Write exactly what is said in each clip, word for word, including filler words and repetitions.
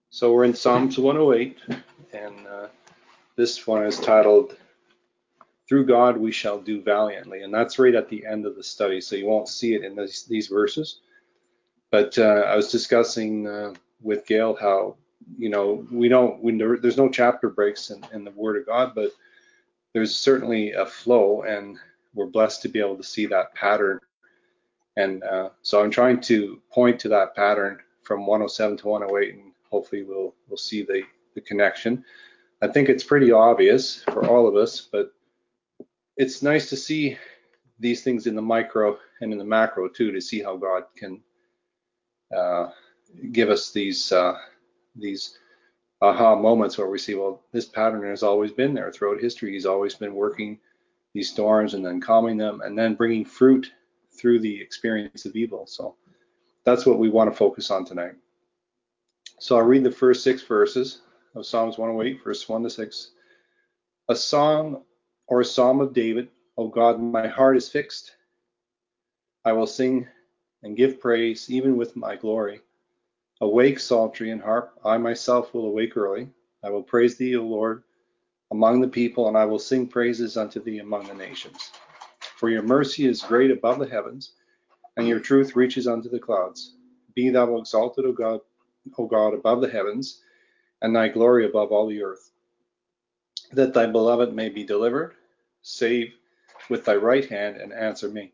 So we're in Psalms one oh eight, and uh, this one is titled, Through God We Shall Do Valiantly. And that's right at the end of the study, so you won't see it in this, these verses. But uh, I was discussing uh, with Gail how, you know, we don't, we, there's no chapter breaks in, in the Word of God, but there's certainly a flow, and we're blessed to be able to see that pattern. And uh, so I'm trying to point to that pattern from one oh seven to one oh eight, and hopefully we'll we'll see the, the connection. I think it's pretty obvious for all of us, but it's nice to see these things in the micro and in the macro too, to see how God can uh, give us these uh, these aha moments where we see, well, this pattern has always been there throughout history. He's always been working these storms and then calming them and then bringing fruit through the experience of evil. So that's what we want to focus on tonight. So I'll read the first six verses of Psalms one oh eight, verse one to six. A song or a psalm of David. O God, my heart is fixed. I will sing and give praise, even with my glory. Awake, psaltery and harp. I myself will awake early. I will praise thee, O Lord, among the people, and I will sing praises unto thee among the nations. For your mercy is great above the heavens, and your truth reaches unto the clouds. Be thou exalted, O God, O God, above the heavens, and thy glory above all the earth. That thy beloved may be delivered. Save with thy right hand and answer me.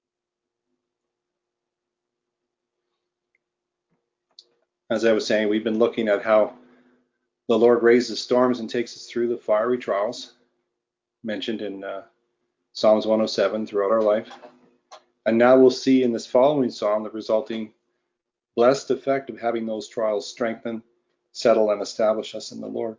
As I was saying, we've been looking at how the Lord raises storms and takes us through the fiery trials mentioned in uh, Psalms one oh seven throughout our life. And now we'll see in this following psalm the resulting blessed effect of having those trials strengthen, settle, and establish us in the Lord.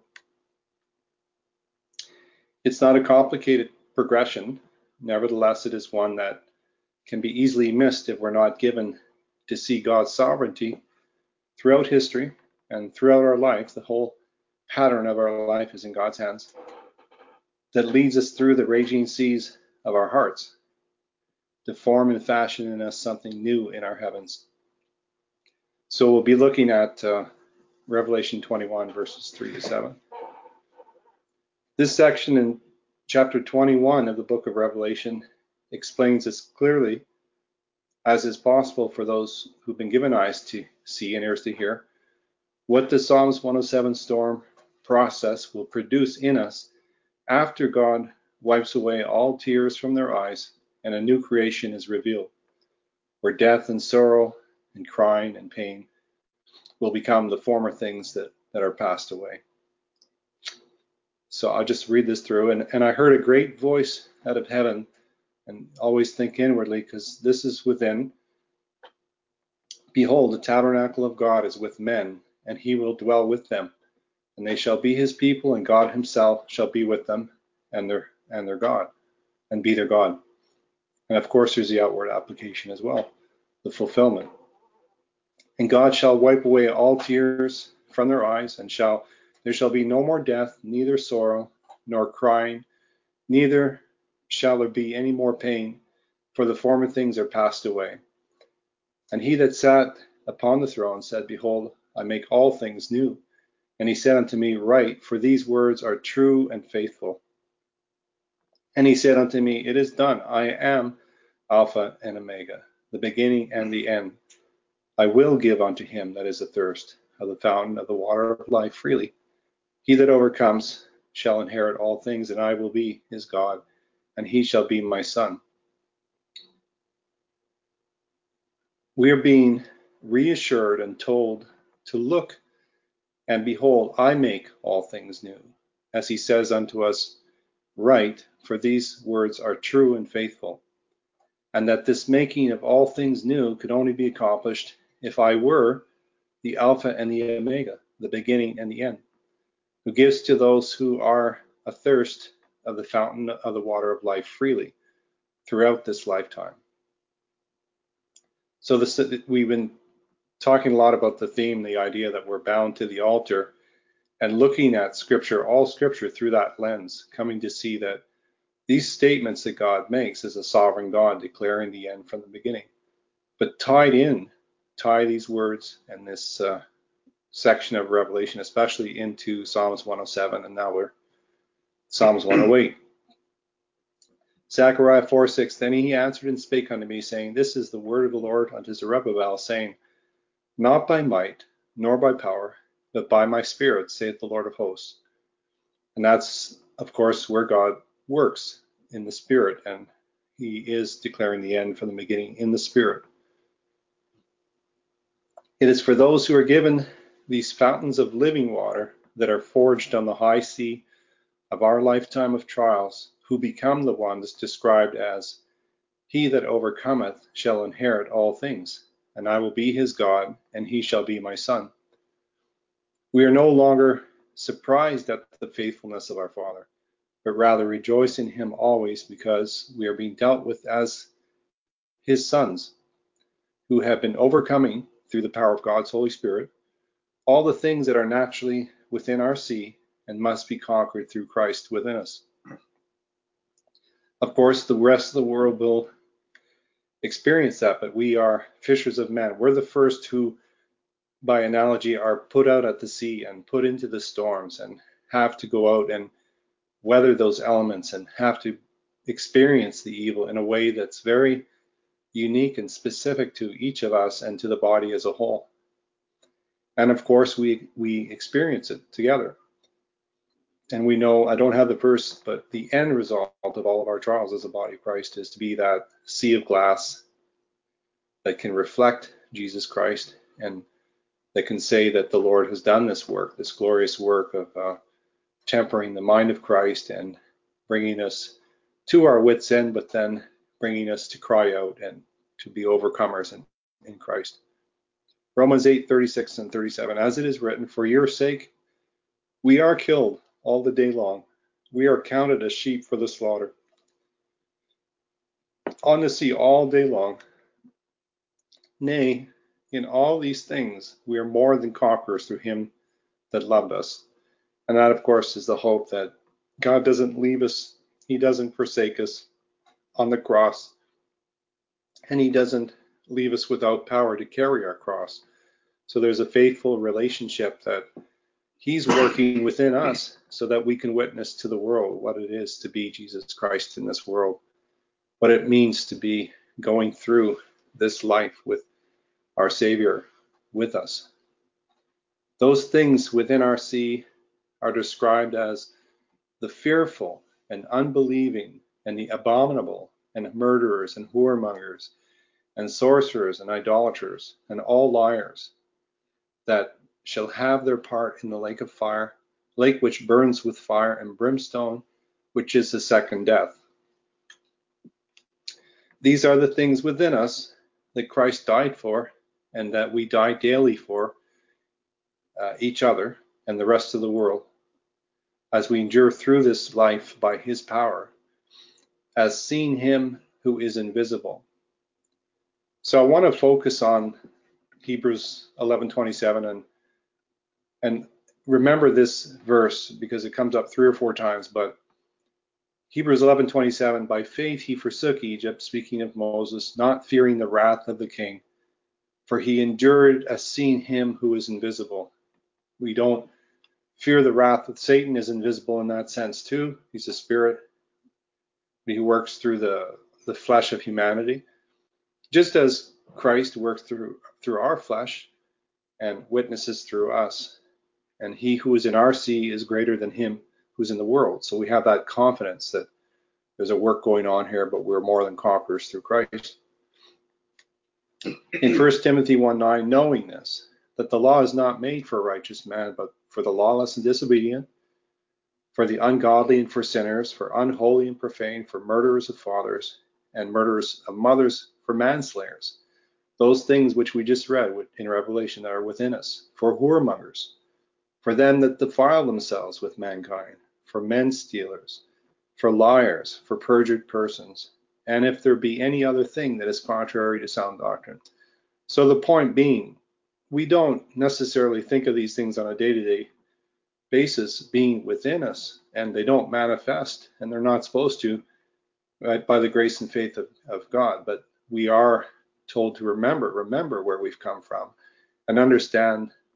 It's not a complicated progression. Nevertheless, it is one that can be easily missed if we're not given to see God's sovereignty throughout history and throughout our life. The whole pattern of our life is in God's hands, that leads us through the raging seas of our hearts to form and fashion in us something new in our heavens. So we'll be looking at uh, Revelation twenty-one, verses three to seven. This section in chapter twenty-one of the book of Revelation explains as clearly as is possible for those who've been given eyes to see and ears to hear what the Psalms one oh seven storm process will produce in us after God wipes away all tears from their eyes and a new creation is revealed, where death and sorrow and crying and pain will become the former things that, that are passed away. So I'll just read this through. And, and I heard a great voice out of heaven, and always think inwardly, because this is within. Behold, the tabernacle of God is with men, and he will dwell with them. And they shall be his people, and God himself shall be with them, and their and their God, and be their God. And of course, there's the outward application as well, the fulfillment. And God shall wipe away all tears from their eyes, and shall there shall be no more death, neither sorrow, nor crying, neither shall there be any more pain, for the former things are passed away. And he that sat upon the throne said, Behold, I make all things new. And he said unto me, Write, for these words are true and faithful. And he said unto me, It is done. I am Alpha and Omega, the beginning and the end. I will give unto him that is athirst of the fountain of the water of life freely. He that overcomes shall inherit all things, and I will be his God, and he shall be my son. We are being reassured and told to look and behold, I make all things new. As he says unto us, Write, for these words are true and faithful. And that this making of all things new could only be accomplished if I were the Alpha and the Omega, the beginning and the end, who gives to those who are athirst of the fountain of the water of life freely throughout this lifetime. So this, we've been talking a lot about the theme, the idea that we're bound to the altar, and looking at Scripture, all Scripture through that lens, coming to see that these statements that God makes as a sovereign God, declaring the end from the beginning, but tied in, tie these words and this uh, section of Revelation, especially into Psalms one oh seven, and now we're Psalms one oh eight. Zechariah four six, then he answered and spake unto me, saying, This is the word of the Lord unto Zerubbabel, saying, Not by might, nor by power, but by my Spirit, saith the Lord of hosts. And that's, of course, where God works, in the Spirit, and he is declaring the end from the beginning in the Spirit. It is for those who are given these fountains of living water that are forged on the high sea of our lifetime of trials, who become the ones described as, He that overcometh shall inherit all things, and I will be his God, and he shall be my son. We are no longer surprised at the faithfulness of our Father, but rather rejoice in him always, because we are being dealt with as his sons, who have been overcoming through the power of God's Holy Spirit all the things that are naturally within our sea and must be conquered through Christ within us. Of course, the rest of the world will experience that, but we are fishers of men. We're the first who, by analogy, are put out at the sea and put into the storms and have to go out and weather those elements and have to experience the evil in a way that's very unique and specific to each of us and to the body as a whole. And of course, we we experience it together. And we know, I don't have the verse, but the end result of all of our trials as a body of Christ is to be that sea of glass that can reflect Jesus Christ and that can say that the Lord has done this work, this glorious work of uh, tempering the mind of Christ and bringing us to our wits' end, but then bringing us to cry out and to be overcomers in, in Christ. Romans eight thirty-six and thirty-seven, as it is written, for your sake we are killed all the day long. We are counted as sheep for the slaughter. On the sea all day long. Nay, in all these things we are more than conquerors through him that loved us. And that, of course, is the hope that God doesn't leave us. He doesn't forsake us on the cross. And he doesn't leave us without power to carry our cross. So there's a faithful relationship that he's working within us so that we can witness to the world what it is to be Jesus Christ in this world, what it means to be going through this life with our Savior with us. Those things within our sea are described as the fearful and unbelieving and the abominable and murderers and whoremongers and sorcerers and idolaters and all liars that shall have their part in the lake of fire, lake which burns with fire and brimstone, which is the second death. These are the things within us that Christ died for and that we die daily for uh, each other and the rest of the world as we endure through this life by his power, as seeing him who is invisible. So I want to focus on Hebrews eleven twenty-seven and and remember this verse because it comes up three or four times, but Hebrews eleven twenty-seven, by faith he forsook Egypt, speaking of Moses, not fearing the wrath of the king, for he endured as seeing him who is invisible. We don't fear the wrath of Satan, is invisible in that sense too. He's a spirit. He works through the, the flesh of humanity, just as Christ works through through our flesh and witnesses through us. And he who is in our sea is greater than him who's in the world. So we have that confidence that there's a work going on here, but we're more than conquerors through Christ. In First Timothy one nine, knowing this, that the law is not made for a righteous man, but for the lawless and disobedient, for the ungodly and for sinners, for unholy and profane, for murderers of fathers, and murderers of mothers, for manslayers. Those things which we just read in Revelation that are within us, for whoremongers, for them that defile themselves with mankind, for men stealers, for liars, for perjured persons, and if there be any other thing that is contrary to sound doctrine. So the point being, we don't necessarily think of these things on a day-to-day basis being within us, and they don't manifest, and they're not supposed to, right, by the grace and faith of, of God. But we are told to remember, remember where we've come from, and understand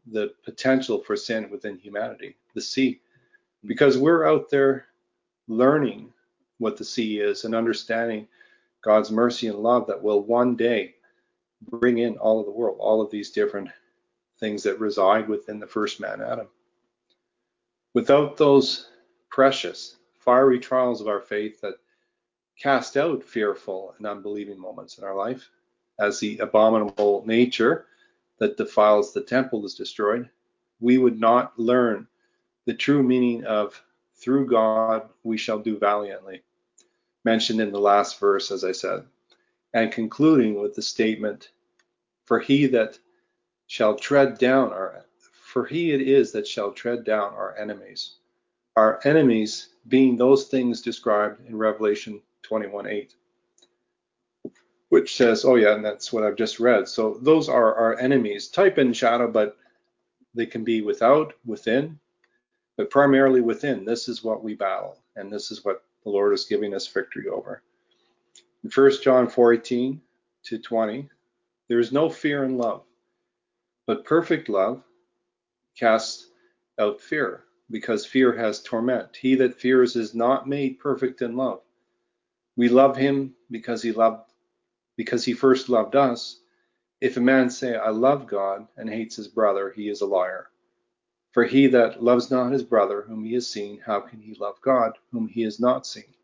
the potential for sin within humanity, the sea, because we're out there learning what the sea is and understanding God's mercy and love that will one day bring in all of the world, all of these different things that reside within the first man, Adam. Without those precious, fiery trials of our faith that cast out fearful and unbelieving moments in our life, as the abominable nature that defiles the temple is destroyed, we would not learn the true meaning of through God we shall do valiantly, mentioned in the last verse, as I said, and concluding with the statement, for he that shall tread down our, for he it is that shall tread down our enemies. Our enemies being those things described in Revelation twenty-one eight, which says, oh yeah, and that's what I've just read. So those are our enemies, type in shadow, but they can be without, within, but primarily within. This is what we battle, and this is what the Lord is giving us victory over. In First John four eighteen to twenty, there is no fear in love, but perfect love casts out fear, because fear has torment. He that fears is not made perfect in love. We love him because he loved, because he first loved us. If a man say, I love God, and hates his brother, he is a liar. For he that loves not his brother whom he has seen, how can he love God whom he has not seen?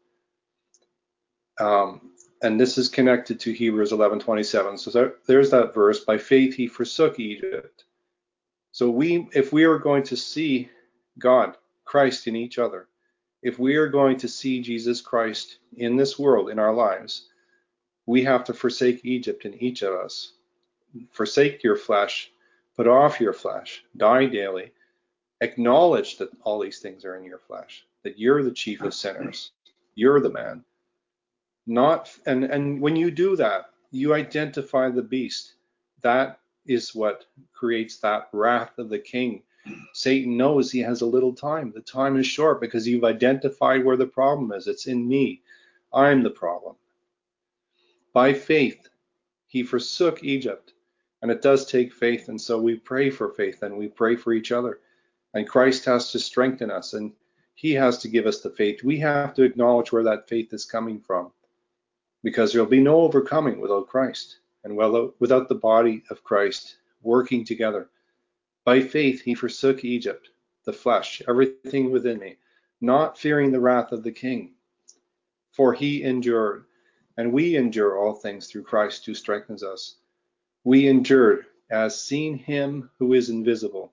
Um, and this is connected to Hebrews eleven twenty-seven. So there, there's that verse, by faith he forsook Egypt. So we, if we are going to see God, Christ in each other, if we are going to see Jesus Christ in this world, in our lives, we have to forsake Egypt in each of us. Forsake your flesh, put off your flesh, die daily, acknowledge that all these things are in your flesh, that you're the chief of sinners, you're the man. Not, and, and when you do that, you identify the beast. That is what creates that wrath of the king. Satan knows he has a little time. The time is short because you've identified where the problem is. It's in me. I'm the problem. By faith, he forsook Egypt. And it does take faith. And so we pray for faith and we pray for each other. And Christ has to strengthen us and he has to give us the faith. We have to acknowledge where that faith is coming from, because there'll be no overcoming without Christ and without the body of Christ working together. By faith, he forsook Egypt, the flesh, everything within me, not fearing the wrath of the king. For he endured, and we endure all things through Christ who strengthens us. We endured as seeing him who is invisible.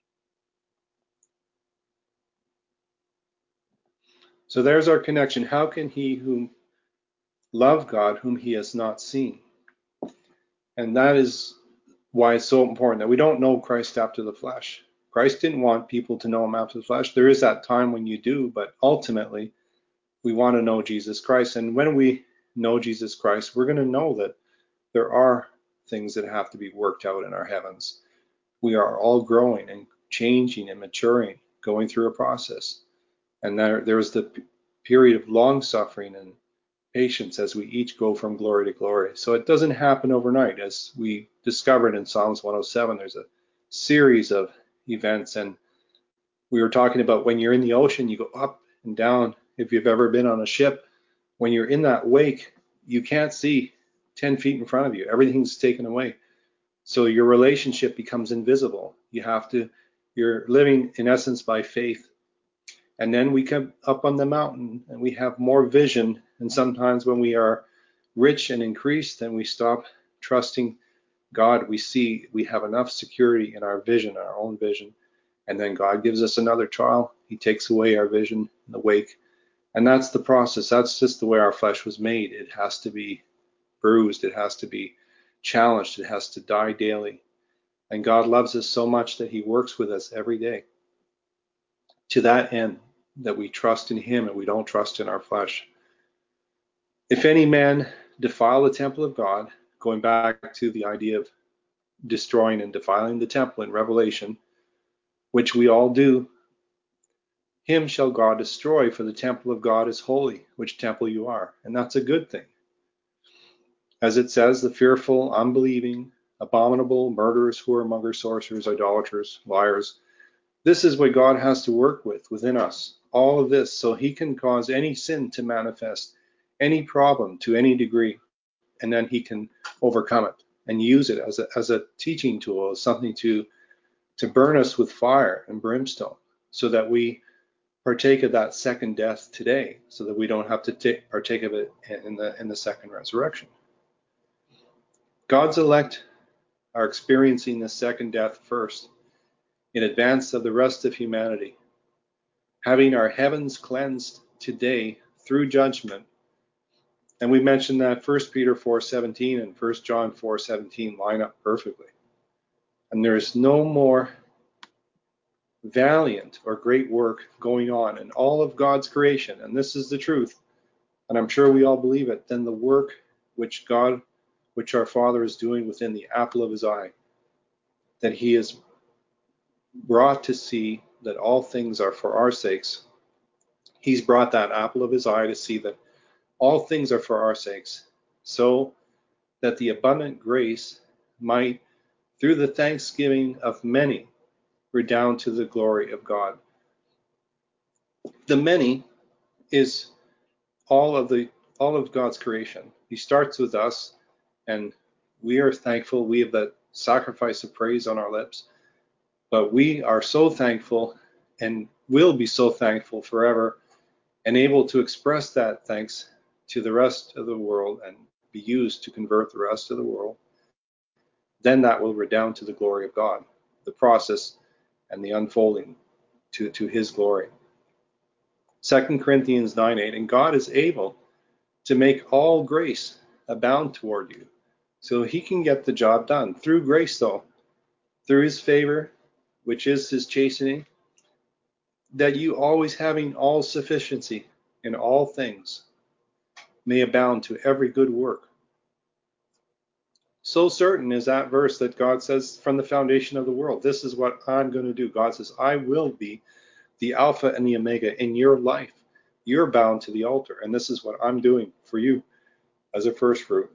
So there's our connection. How can he who love God whom he has not seen? And that is why it's so important that we don't know Christ after the flesh. Christ didn't want people to know him after the flesh. There is that time when you do, but ultimately we want to know Jesus Christ. And when we know Jesus Christ, we're going to know that there are things that have to be worked out in our heavens. We are all growing and changing and maturing, going through a process. And there, there is the p- period of long suffering and patience as we each go from glory to glory. So it doesn't happen overnight. As we discovered in Psalms one oh seven, there's a series of events. And we were talking about when you're in the ocean, you go up and down. If you've ever been on a ship, when you're in that wake, you can't see ten feet in front of you. Everything's taken away. So your relationship becomes invisible. You have to, you're living in essence by faith. And then we come up on the mountain and we have more vision. And sometimes when we are rich and increased and we stop trusting God, we see we have enough security in our vision, our own vision. And then God gives us another trial. He takes away our vision in the wake. And that's the process. That's just the way our flesh was made. It has to be bruised. It has to be challenged. It has to die daily. And God loves us so much that he works with us every day, to that end, that we trust in him and we don't trust in our flesh. If any man defile the temple of God, going back to the idea of destroying and defiling the temple in Revelation, which we all do, him shall God destroy, for the temple of God is holy, which temple you are. And that's a good thing. As it says, the fearful, unbelieving, abominable, murderers, whoremongers, sorcerers, idolaters, liars. This is what God has to work with within us. All of this so he can cause any sin to manifest, any problem to any degree, and then he can overcome it and use it as a, as a teaching tool, as something to, to burn us with fire and brimstone, so that we partake of that second death today, so that we don't have to take, partake of it in the, in the second resurrection. God's elect are experiencing the second death first, in advance of the rest of humanity, having our heavens cleansed today through judgment. And we mentioned that First Peter four seventeen and First John four seventeen line up perfectly. And there's no more valiant or great work going on in all of God's creation, and this is the truth, and I'm sure we all believe it, than the work which God, which our Father is doing within the apple of his eye, that he is brought to see that all things are for our sakes. He's brought that apple of his eye to see that all things are for our sakes, so that the abundant grace might, through the thanksgiving of many, redound to the glory of God. The many is all of the all of God's creation. He starts with us, and we are thankful. We have that sacrifice of praise on our lips, but we are so thankful and will be so thankful forever, and able to express that thanks to the rest of the world and be used to convert the rest of the world. Then that will redound to the glory of God, the process and the unfolding to, to his glory. Second Corinthians nine eight, and God is able to make all grace abound toward you, so he can get the job done. Through grace, though, through his favor, which is his chastening, that you always having all sufficiency in all things may abound to every good work. So certain is that verse that God says from the foundation of the world, this is what I'm going to do. God says, I will be the Alpha and the Omega in your life. You're bound to the altar, and this is what I'm doing for you as a first fruit.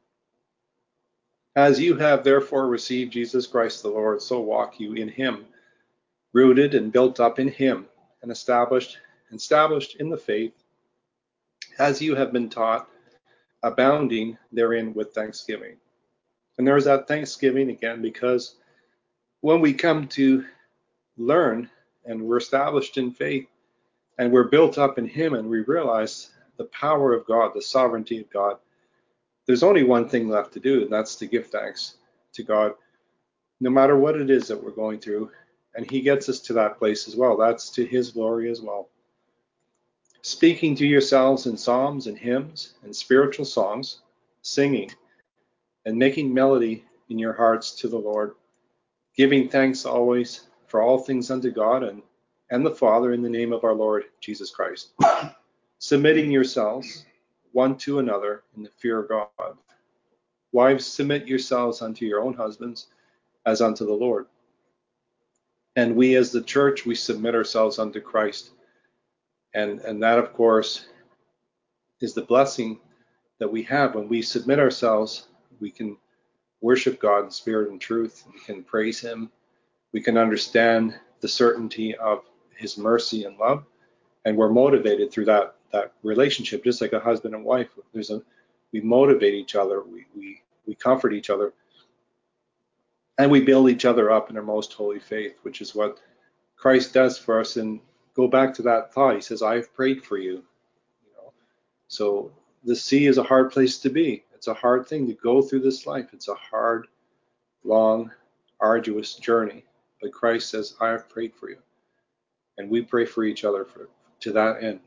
As you have therefore received Jesus Christ the Lord, so walk you in him, rooted and built up in him, and established, established in the faith, as you have been taught, abounding therein with thanksgiving. And there's that thanksgiving again, because when we come to learn and we're established in faith and we're built up in him, and we realize the power of God, the sovereignty of God, there's only one thing left to do, and that's to give thanks to God, no matter what it is that we're going through. And he gets us to that place as well. That's to his glory as well. Speaking to yourselves in psalms and hymns and spiritual songs, singing and making melody in your hearts to the Lord, giving thanks always for all things unto God and, and the Father in the name of our Lord Jesus Christ, submitting yourselves one to another in the fear of God. Wives, submit yourselves unto your own husbands as unto the Lord. And we as the church, we submit ourselves unto Christ. And, and that, of course, is the blessing that we have. When we submit ourselves, we can worship God in spirit and truth. We can praise him. We can understand the certainty of his mercy and love. And we're motivated through that, that relationship, just like a husband and wife. There's a, we motivate each other. We, we, we comfort each other. And we build each other up in our most holy faith, which is what Christ does for us. And go back to that thought. He says, I have prayed for you. You know, so the sea is a hard place to be. It's a hard thing to go through this life. It's a hard, long, arduous journey. But Christ says, I have prayed for you. And we pray for each other for, to that end.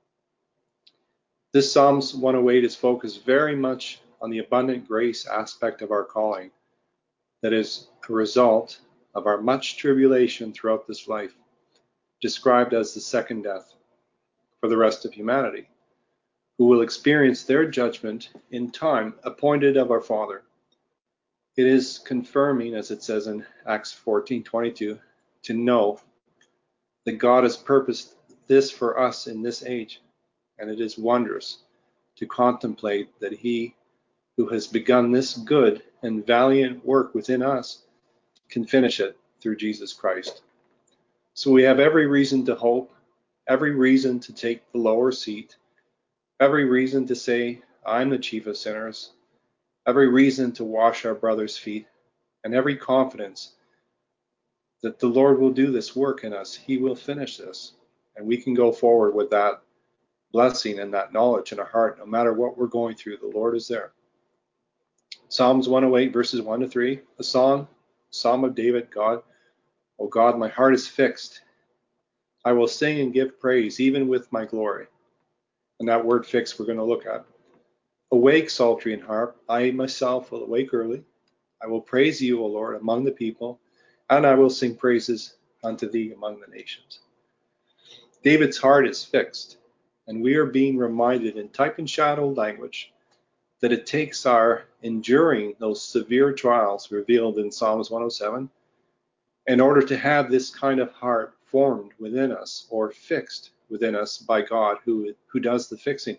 This Psalms one oh eight is focused very much on the abundant grace aspect of our calling, that is a result of our much tribulation throughout this life, described as the second death for the rest of humanity, who will experience their judgment in time appointed of our Father. It is confirming, as it says in Acts fourteen twenty-two, to know that God has purposed this for us in this age, and it is wondrous to contemplate that he who has begun this good and valiant work within us can finish it through Jesus Christ. So we have every reason to hope, every reason to take the lower seat, every reason to say, I'm the chief of sinners, every reason to wash our brother's feet, and every confidence that the Lord will do this work in us. He will finish this. And we can go forward with that blessing and that knowledge in our heart. No matter what we're going through, the Lord is there. Psalms one oh eight, verses one to three, a song, Psalm of David, God, O God, my heart is fixed. I will sing and give praise, even with my glory. And that word fixed we're going to look at. Awake, psaltery and harp. I myself will awake early. I will praise you, O Lord, among the people, and I will sing praises unto thee among the nations. David's heart is fixed, and we are being reminded in type and shadow language that it takes our enduring those severe trials revealed in Psalms one oh seven in order to have this kind of heart formed within us or fixed within us by God who, who does the fixing.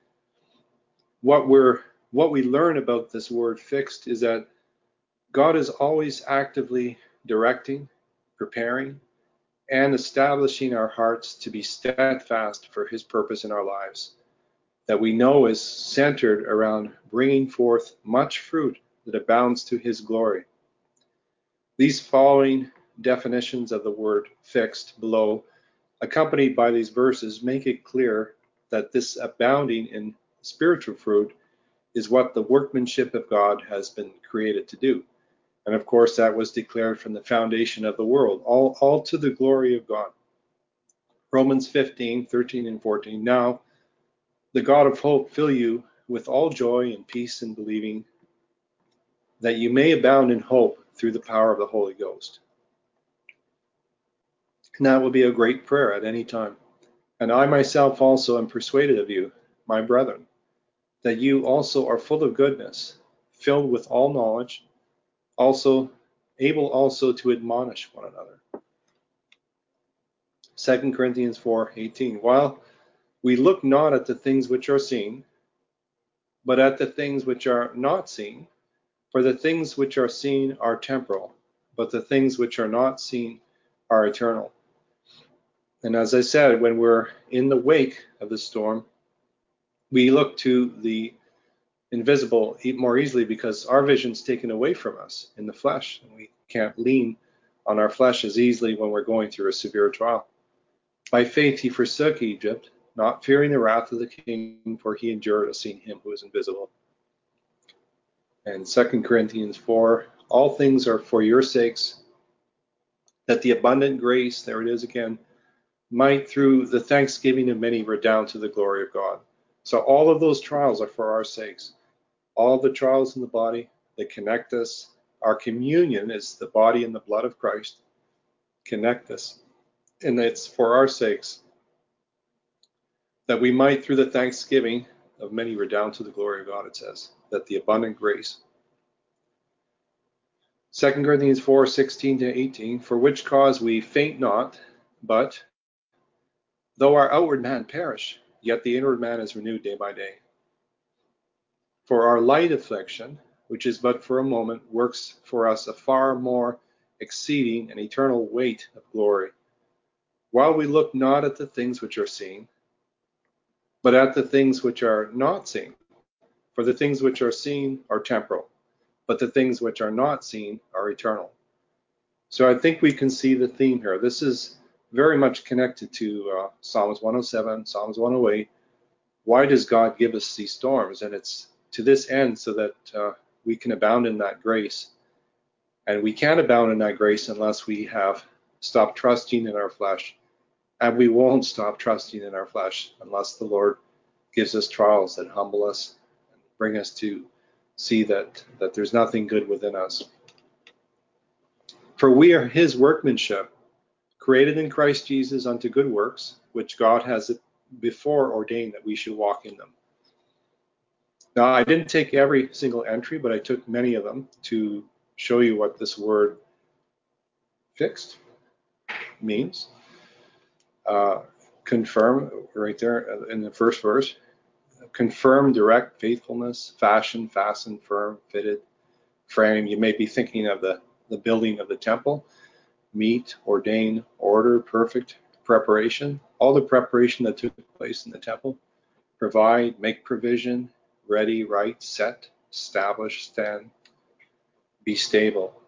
What we're what we learn about this word fixed is that God is always actively directing, preparing, and establishing our hearts to be steadfast for his purpose in our lives, that we know is centered around bringing forth much fruit that abounds to his glory. These following definitions of the word fixed below, accompanied by these verses, make it clear that this abounding in spiritual fruit is what the workmanship of God has been created to do. And of course, that was declared from the foundation of the world, all, all to the glory of God. Romans fifteen, thirteen and fourteen. Now, the God of hope fill you with all joy and peace in believing, that you may abound in hope through the power of the Holy Ghost. And that will be a great prayer at any time. And I myself also am persuaded of you, my brethren, that you also are full of goodness, filled with all knowledge, also able also to admonish one another. Second Corinthians four eighteen. While we look not at the things which are seen, but at the things which are not seen, for the things which are seen are temporal, but the things which are not seen are eternal. And as I said, when we're in the wake of the storm, we look to the invisible more easily because our vision's taken away from us in the flesh, and we can't lean on our flesh as easily when we're going through a severe trial. By faith he forsook Egypt, not fearing the wrath of the king, for he endured as seeing him who is invisible. And Second Corinthians four, all things are for your sakes, that the abundant grace, there it is again, might through the thanksgiving of many redound to the glory of God. So all of those trials are for our sakes. All the trials in the body that connect us. Our communion is the body and the blood of Christ. Connect us. And it's for our sakes, that we might through the thanksgiving of many redound to the glory of God, it says, that the abundant grace. Second Corinthians four sixteen to eighteen, for which cause we faint not, but though our outward man perish, yet the inward man is renewed day by day. For our light affliction, which is but for a moment, works for us a far more exceeding and eternal weight of glory, while we look not at the things which are seen, but at the things which are not seen. For the things which are seen are temporal, but the things which are not seen are eternal. So I think we can see the theme here. This is very much connected to uh, Psalms one oh seven, Psalms one oh eight. Why does God give us these storms? And it's to this end so that uh, we can abound in that grace. And we can't abound in that grace unless we have stopped trusting in our flesh. And we won't stop trusting in our flesh unless the Lord gives us trials that humble us and bring us to see that, that there's nothing good within us. For we are his workmanship, created in Christ Jesus unto good works, which God has before ordained that we should walk in them. Now, I didn't take every single entry, but I took many of them to show you what this word fixed means. Uh, confirm right there in the first verse. confirm, direct, faithfulness, fashion, fasten, firm, fitted, frame. You may be thinking of the, the building of the temple. Meet, ordain, order, perfect, preparation. All the preparation that took place in the temple. Provide, make provision, ready, right, set, establish, stand, be stable.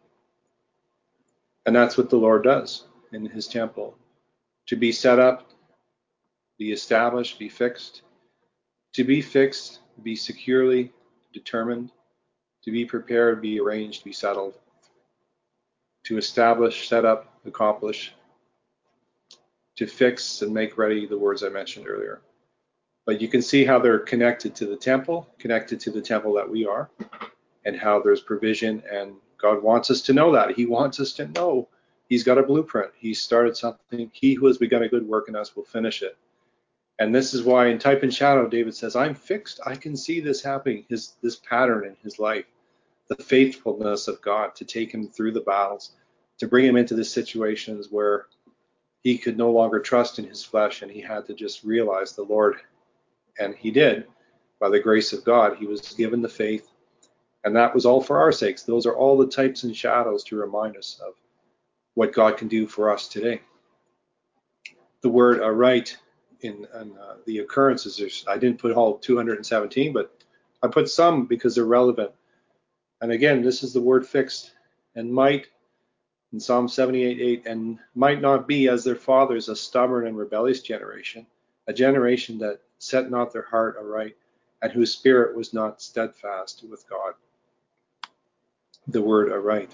And that's what the Lord does in his temple. To be set up, be established, be fixed. To be fixed, be securely determined. To be prepared, be arranged, be settled. To establish, set up, accomplish. To fix and make ready, the words I mentioned earlier. But you can see how they're connected to the temple, connected to the temple that we are, and how there's provision. And God wants us to know that. He wants us to know he's got a blueprint. He started something. He who has begun a good work in us will finish it. And this is why in Type and Shadow, David says, I'm fixed. I can see this happening, his this pattern in his life, the faithfulness of God to take him through the battles, to bring him into the situations where he could no longer trust in his flesh, and he had to just realize the Lord. And he did. By the grace of God, he was given the faith. And that was all for our sakes. Those are all the types and shadows to remind us of what God can do for us today. The word aright in, in uh, the occurrences, there's, I didn't put all two hundred seventeen, but I put some because they're relevant. And again, this is the word fixed. And might, in Psalm seventy-eight eight, and might not be as their fathers, a stubborn and rebellious generation, a generation that set not their heart aright, and whose spirit was not steadfast with God. The word aright.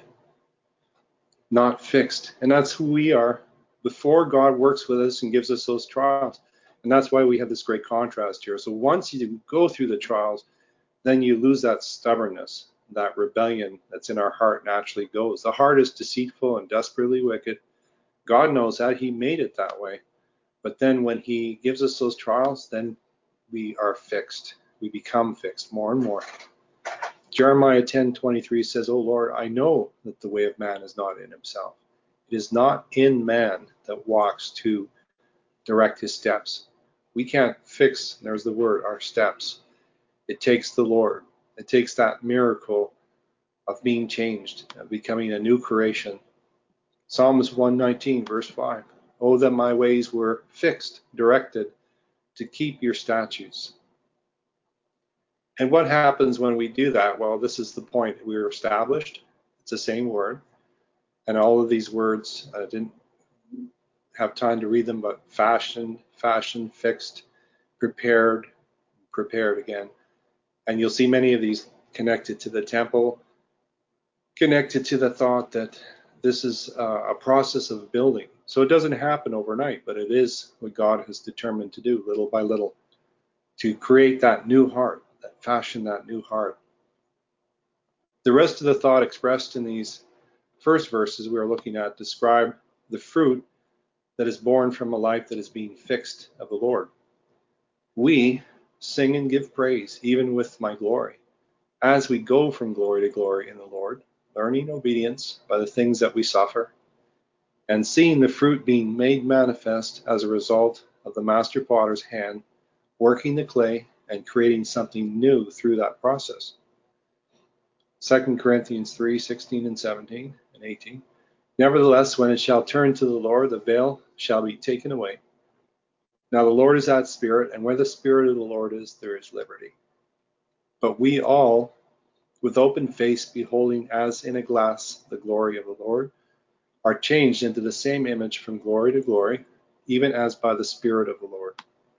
Not fixed. And that's who we are before God works with us and gives us those trials. And that's why we have this great contrast here. So once you go through the trials, then you lose that stubbornness, that rebellion that's in our heart naturally goes. The heart is deceitful and desperately wicked. God knows that. He made it that way. But then when he gives us those trials, then we are fixed. We become fixed more and more. Jeremiah ten twenty-three says, O Lord, I know that the way of man is not in himself. It is not in man that walks to direct his steps. We can't fix, there's the word, our steps. It takes the Lord. It takes that miracle of being changed, of becoming a new creation. Psalms one nineteen, verse five. Oh, that my ways were fixed, directed to keep your statutes. And what happens when we do that? Well, this is the point. We're established. It's the same word. And all of these words, I didn't have time to read them, but fashioned, fashioned, fixed, prepared, prepared again. And you'll see many of these connected to the temple, connected to the thought that this is a process of building. So it doesn't happen overnight, but it is what God has determined to do little by little, to create that new heart, that fashion that new heart. The rest of the thought expressed in these first verses we are looking at describe the fruit that is born from a life that is being fixed of the Lord. We sing and give praise, even with my glory, as we go from glory to glory in the Lord, learning obedience by the things that we suffer, and seeing the fruit being made manifest as a result of the master potter's hand working the clay and creating something new through that process. Second Corinthians three sixteen and seventeen and eighteen. Nevertheless, when it shall turn to the Lord, the veil shall be taken away. Now the Lord is that Spirit, and where the Spirit of the Lord is, there is liberty. But we all, with open face, beholding as in a glass the glory of the Lord, are changed into the same image from glory to glory, even as by the Spirit of the Lord.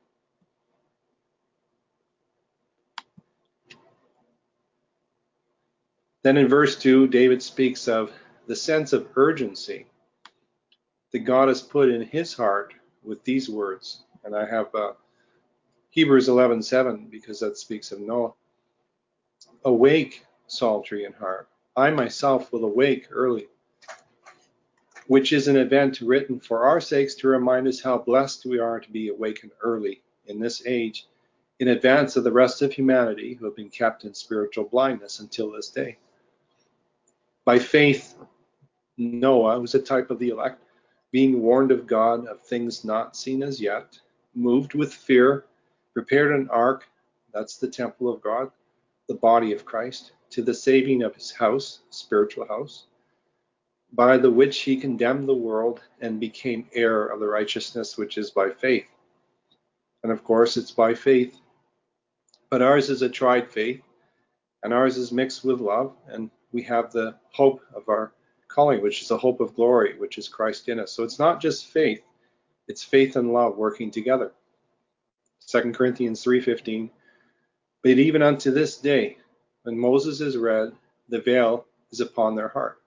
Then in verse two, David speaks of the sense of urgency that God has put in his heart with these words. And I have uh, Hebrews eleven seven, because that speaks of Noah. Awake, psaltery and harp. I myself will awake early, which is an event written for our sakes to remind us how blessed we are to be awakened early in this age, in advance of the rest of humanity who have been kept in spiritual blindness until this day. By faith, Noah was a type of the elect, being warned of God of things not seen as yet, moved with fear, prepared an ark that's the temple of God, the body of Christ, to the saving of his house, spiritual house, by the which he condemned the world and became heir of the righteousness which is by faith. And of course, it's by faith, but ours is a tried faith, and ours is mixed with love, and we have the hope of our calling, which is the hope of glory, which is Christ in us. So it's not just faith, it's faith and love working together. Second Corinthians three fifteen, but even unto this day, when Moses is read, the veil is upon their heart.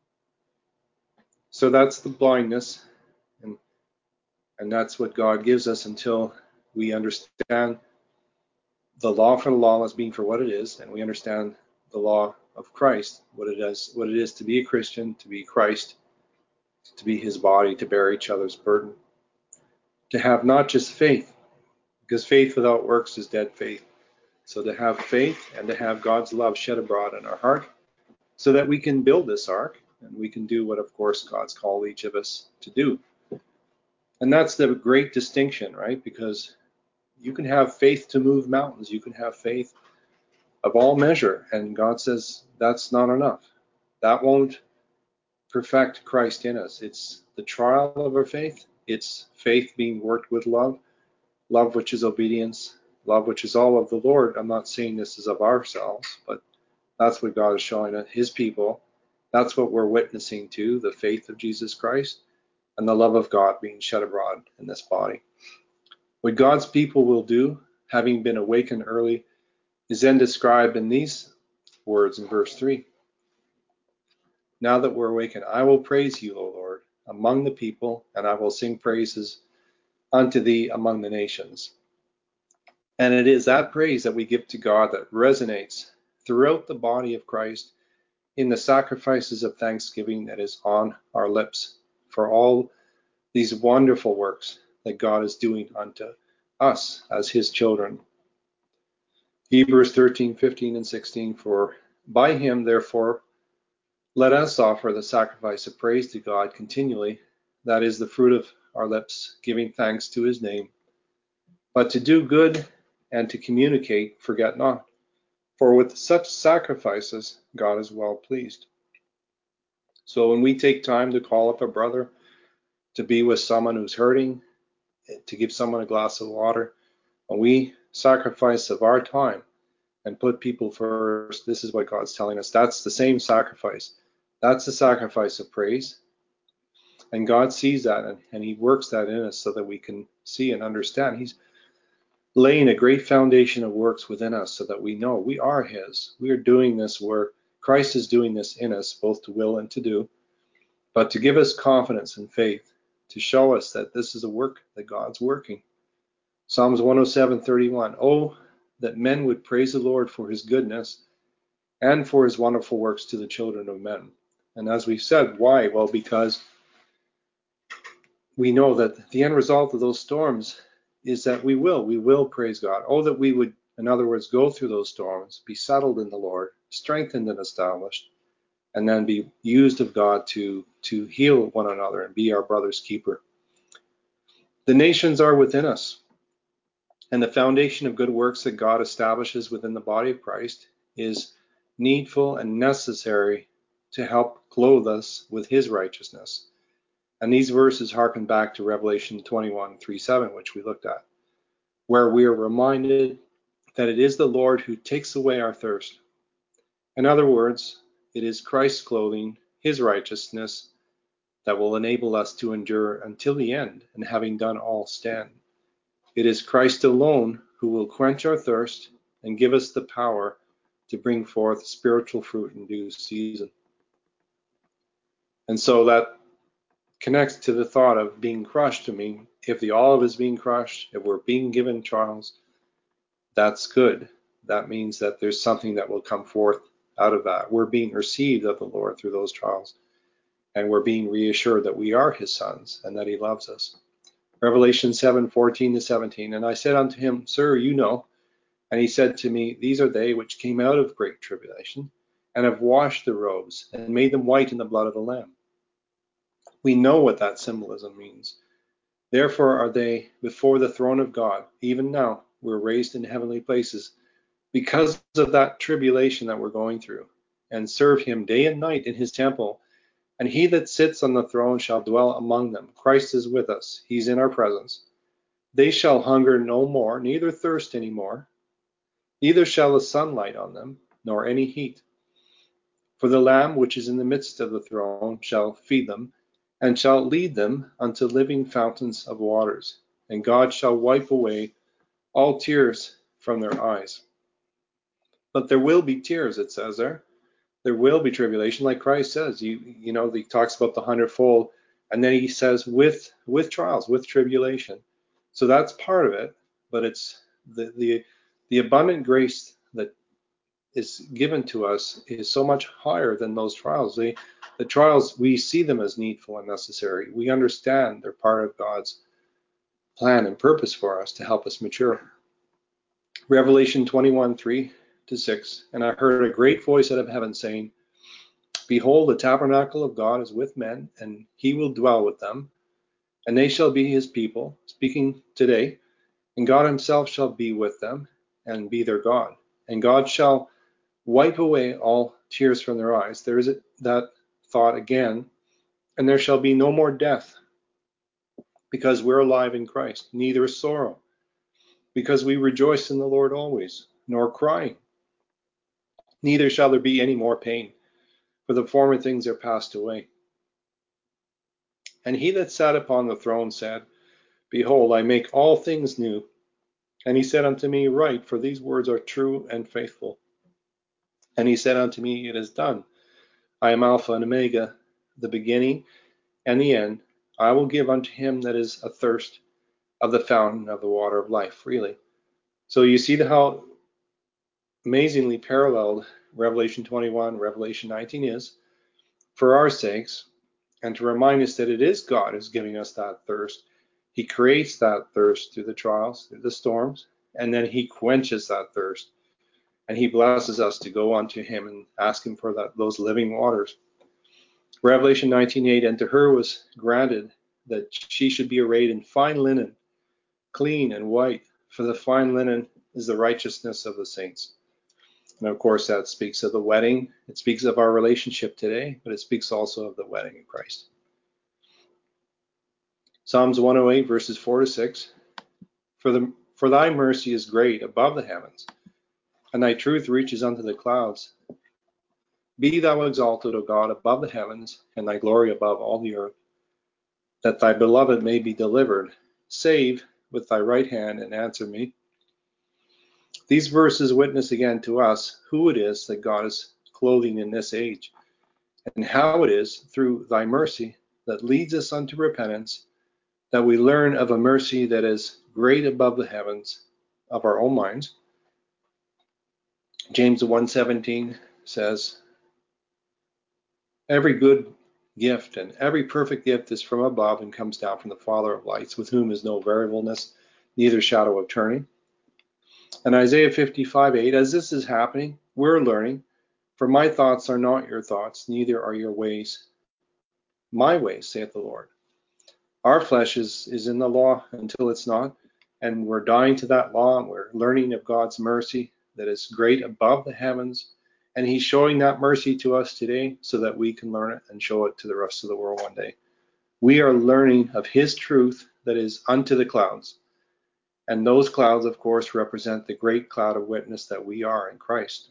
So that's the blindness, and, and that's what God gives us until we understand the law for the lawless being for what it is, and we understand the law of Christ, what it is, what it is to be a Christian, to be Christ, to be his body, to bear each other's burden, to have not just faith, because faith without works is dead faith. So to have faith and to have God's love shed abroad in our heart so that we can build this ark and we can do what, of course, God's called each of us to do. And that's the great distinction, right? Because you can have faith to move mountains. You can have faith of all measure. And God says that's not enough. That won't perfect Christ in us. It's the trial of our faith. It's faith being worked with love, love which is obedience, love which is all of the Lord. I'm not saying this is of ourselves, but that's what God is showing us, his people. That's what we're witnessing to, the faith of Jesus Christ and the love of God being shed abroad in this body. What God's people will do, having been awakened early, is then described in these words in verse three. Now that we're awakened, I will praise you, O Lord, among the people, and I will sing praises unto thee among the nations. And it is that praise that we give to God that resonates throughout the body of Christ in the sacrifices of thanksgiving that is on our lips for all these wonderful works that God is doing unto us as his children. Hebrews thirteen, fifteen, and sixteen, for by him, therefore, let us offer the sacrifice of praise to God continually, that is the fruit of our lips, giving thanks to his name. But to do good and to communicate, forget not. For with such sacrifices, God is well pleased. So when we take time to call up a brother, to be with someone who's hurting, to give someone a glass of water, when we sacrifice of our time and put people first, this is what God's telling us. That's the same sacrifice. That's the sacrifice of praise. And God sees that, and, and he works that in us so that we can see and understand. He's laying a great foundation of works within us so that we know we are his. We are doing this work. Christ is doing this in us, both to will and to do, but to give us confidence and faith, to show us that this is a work that God's working. Psalms one oh seven, thirty-one. Oh, that men would praise the Lord for his goodness and for his wonderful works to the children of men. And as we've said, why? Well, because we know that the end result of those storms is that we will, we will praise God. Oh, that we would, in other words, go through those storms, be settled in the Lord, strengthened and established, and then be used of God to, to heal one another and be our brother's keeper. The nations are within us, and the foundation of good works that God establishes within the body of Christ is needful and necessary to help clothe us with his righteousness. And these verses harken back to Revelation twenty-one, three, seven, which we looked at, where we are reminded that it is the Lord who takes away our thirst. In other words, it is Christ's clothing, his righteousness, that will enable us to endure until the end, and having done all, stand. It is Christ alone who will quench our thirst and give us the power to bring forth spiritual fruit in due season. And so that connects to the thought of being crushed. I mean, if the olive is being crushed, if we're being given trials, that's good. That means that there's something that will come forth out of that. We're being received of the Lord through those trials, and we're being reassured that we are his sons and that he loves us. Revelation seven, fourteen to seventeen, and I said unto him, Sir, you know. And he said to me, These are they which came out of great tribulation, and have washed their robes, and made them white in the blood of the Lamb. We know what that symbolism means. Therefore are they before the throne of God. Even now we're raised in heavenly places because of that tribulation that we're going through, and serve him day and night in his temple. And he that sits on the throne shall dwell among them. Christ is with us. He's in our presence. They shall hunger no more, neither thirst any more. Neither shall the sun light on them, nor any heat. For the Lamb which is in the midst of the throne shall feed them, and shall lead them unto living fountains of waters. And God shall wipe away all tears from their eyes. But there will be tears, it says there. There will be tribulation, like Christ says. You you know, he talks about the hundredfold, and then he says with with trials, with tribulation. So that's part of it, but it's the the the abundant grace that is given to us is so much higher than those trials. They, the trials, we see them as needful and necessary. We understand they're part of God's plan and purpose for us to help us mature. Revelation twenty-one, three to six, and I heard a great voice out of heaven saying, Behold, the tabernacle of God is with men, and he will dwell with them, and they shall be his people, speaking today, and God himself shall be with them, and be their God. And God shall wipe away all tears from their eyes. There is that thought again, and there shall be no more death, because we're alive in Christ, neither sorrow, because we rejoice in the Lord always, nor crying. Neither shall there be any more pain, for the former things are passed away. And he that sat upon the throne said, Behold, I make all things new. And he said unto me, Write, for these words are true and faithful. And he said unto me, It is done. I am Alpha and Omega, the beginning and the end. I will give unto him that is athirst of the fountain of the water of life freely. So you see how amazingly paralleled Revelation twenty-one, Revelation nineteen is for our sakes, and to remind us that it is God who's giving us that thirst. He creates that thirst through the trials, through the storms, and then he quenches that thirst. And he blesses us to go unto him and ask him for that, those living waters. Revelation nineteen eight, and to her was granted that she should be arrayed in fine linen, clean and white, for the fine linen is the righteousness of the saints. And of course, that speaks of the wedding. It speaks of our relationship today, but it speaks also of the wedding of Christ. Psalms one oh eight, verses four to six. For, the, for thy mercy is great above the heavens, and thy truth reaches unto the clouds. Be thou exalted, O God, above the heavens, and thy glory above all the earth, that thy beloved may be delivered. Save with thy right hand and answer me. These verses witness again to us who it is that God is clothing in this age, and how it is through thy mercy that leads us unto repentance, that we learn of a mercy that is great above the heavens of our own minds. James one seventeen says, Every good gift and every perfect gift is from above and comes down from the Father of lights, with whom is no variableness, neither shadow of turning. And Isaiah fifty-five eight, as this is happening, we're learning, for my thoughts are not your thoughts, neither are your ways my ways, saith the Lord. Our flesh is, is in the law until it's not, and we're dying to that law, and we're learning of God's mercy that is great above the heavens, and he's showing that mercy to us today so that we can learn it and show it to the rest of the world one day. We are learning of his truth that is unto the clouds. And those clouds, of course, represent the great cloud of witness that we are in Christ.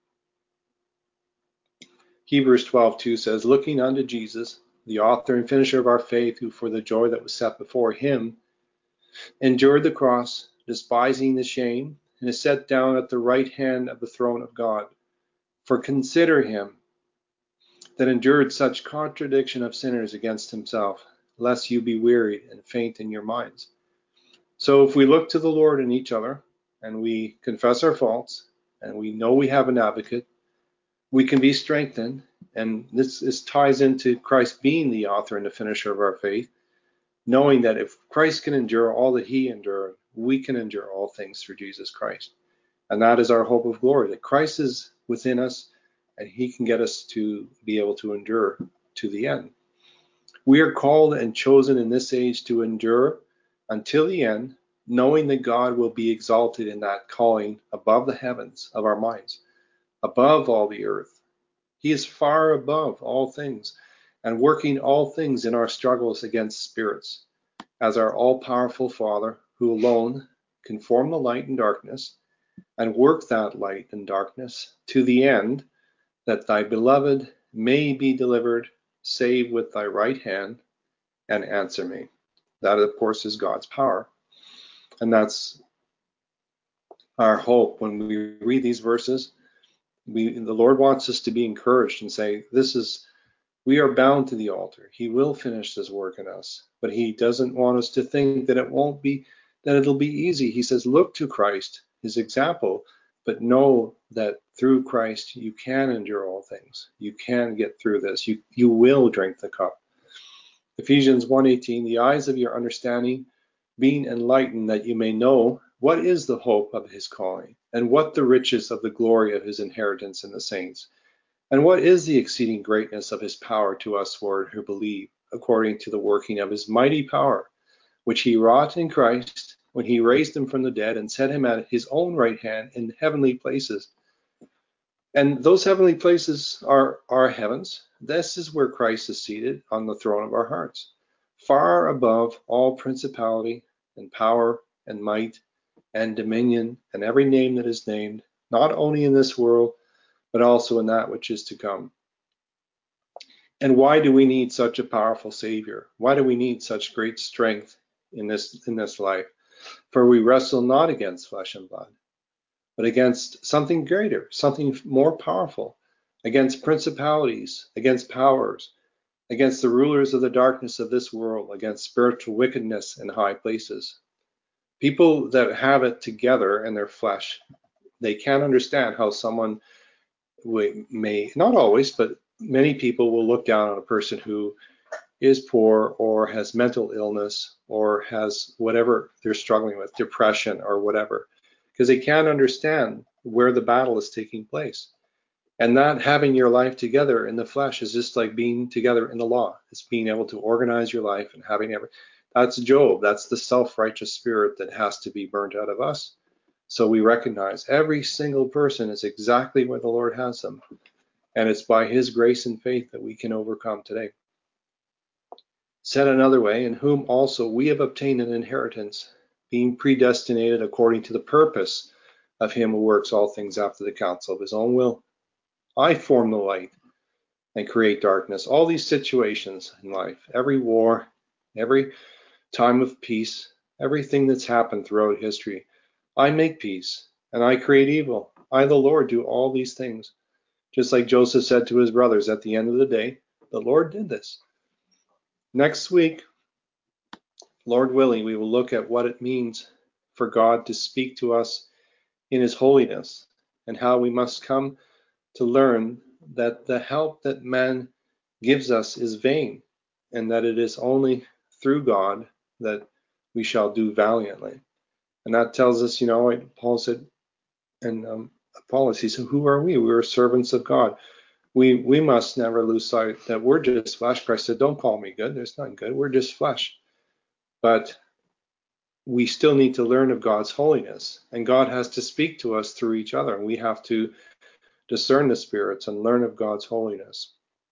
Hebrews twelve two says, Looking unto Jesus, the author and finisher of our faith, who for the joy that was set before him endured the cross, despising the shame, and is set down at the right hand of the throne of God. For consider him that endured such contradiction of sinners against himself, lest you be wearied and faint in your minds. So if we look to the Lord in each other, and we confess our faults, and we know we have an advocate, we can be strengthened. And this, this ties into Christ being the author and the finisher of our faith, knowing that if Christ can endure all that he endured, we can endure all things through Jesus Christ. And that is our hope of glory, that Christ is within us, and he can get us to be able to endure to the end. We are called and chosen in this age to endure until the end, knowing that God will be exalted in that calling above the heavens of our minds, above all the earth. He is far above all things and working all things in our struggles against spirits, as our all-powerful Father, who alone can form the light and darkness and work that light and darkness to the end that thy beloved may be delivered, save with thy right hand and answer me. That, of course, is God's power. And that's our hope when we read these verses. We, the Lord wants us to be encouraged and say, this is, we are bound to the altar. He will finish this work in us, but he doesn't want us to think that it won't be, that it'll be easy. He says, look to Christ, his example, but know that through Christ you can endure all things. You can get through this. You, you will drink the cup. Ephesians one eighteen, the eyes of your understanding being enlightened, that you may know what is the hope of his calling, and what the riches of the glory of his inheritance in the saints, and what is the exceeding greatness of his power to us who believe, according to the working of his mighty power, which he wrought in Christ when he raised him from the dead and set him at his own right hand in heavenly places. And those heavenly places are our heavens. This is where Christ is seated on the throne of our hearts, far above all principality and power and might and dominion and every name that is named, not only in this world, but also in that which is to come. And why do we need such a powerful Savior? Why do we need such great strength in this, in this life? For we wrestle not against flesh and blood, but against something greater, something more powerful, against principalities, against powers, against the rulers of the darkness of this world, against spiritual wickedness in high places. People that have it together in their flesh, they can't understand how someone may, not always, but many people will look down on a person who is poor or has mental illness or has whatever they're struggling with, depression or whatever, because they can't understand where the battle is taking place. And not having your life together in the flesh is just like being together in the law. It's being able to organize your life and having every, that's Job. That's the self-righteous spirit that has to be burnt out of us. So we recognize every single person is exactly where the Lord has them. And it's by his grace and faith that we can overcome today. Said another way, in whom also we have obtained an inheritance, being predestinated according to the purpose of him who works all things after the counsel of his own will. I form the light and create darkness. All these situations in life, every war, every time of peace, everything that's happened throughout history, I make peace and I create evil. I, the Lord, do all these things. Just like Joseph said to his brothers at the end of the day, the Lord did this. Next week, Lord willing, we will look at what it means for God to speak to us in his holiness and how we must come to learn that the help that man gives us is vain and that it is only through God that we shall do valiantly. And that tells us, you know, Paul said, and um, Apollos, he said, who are we? We are servants of God. We we must never lose sight that we're just flesh. Christ said, don't call me good. There's nothing good. We're just flesh. But we still need to learn of God's holiness. And God has to speak to us through each other. And we have to discern the spirits and learn of God's holiness.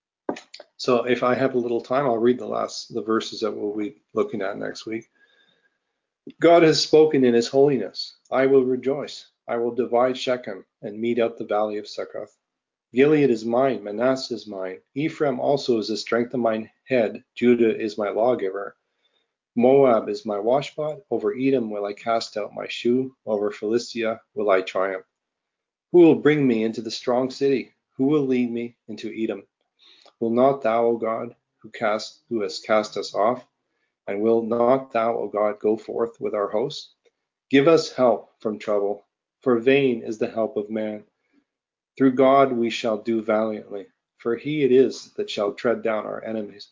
So if I have a little time, I'll read the last the verses that we'll be looking at next week. God has spoken in his holiness. I will rejoice. I will divide Shechem and mete out the valley of Succoth. Gilead is mine, Manasseh is mine. Ephraim also is the strength of mine head. Judah is my lawgiver. Moab is my washpot. Over Edom will I cast out my shoe. Over Philistia will I triumph. Who will bring me into the strong city? Who will lead me into Edom? Will not thou, O God, who cast, who has cast us off? And will not thou, O God, go forth with our host? Give us help from trouble, for vain is the help of man. Through God we shall do valiantly, for he it is that shall tread down our enemies.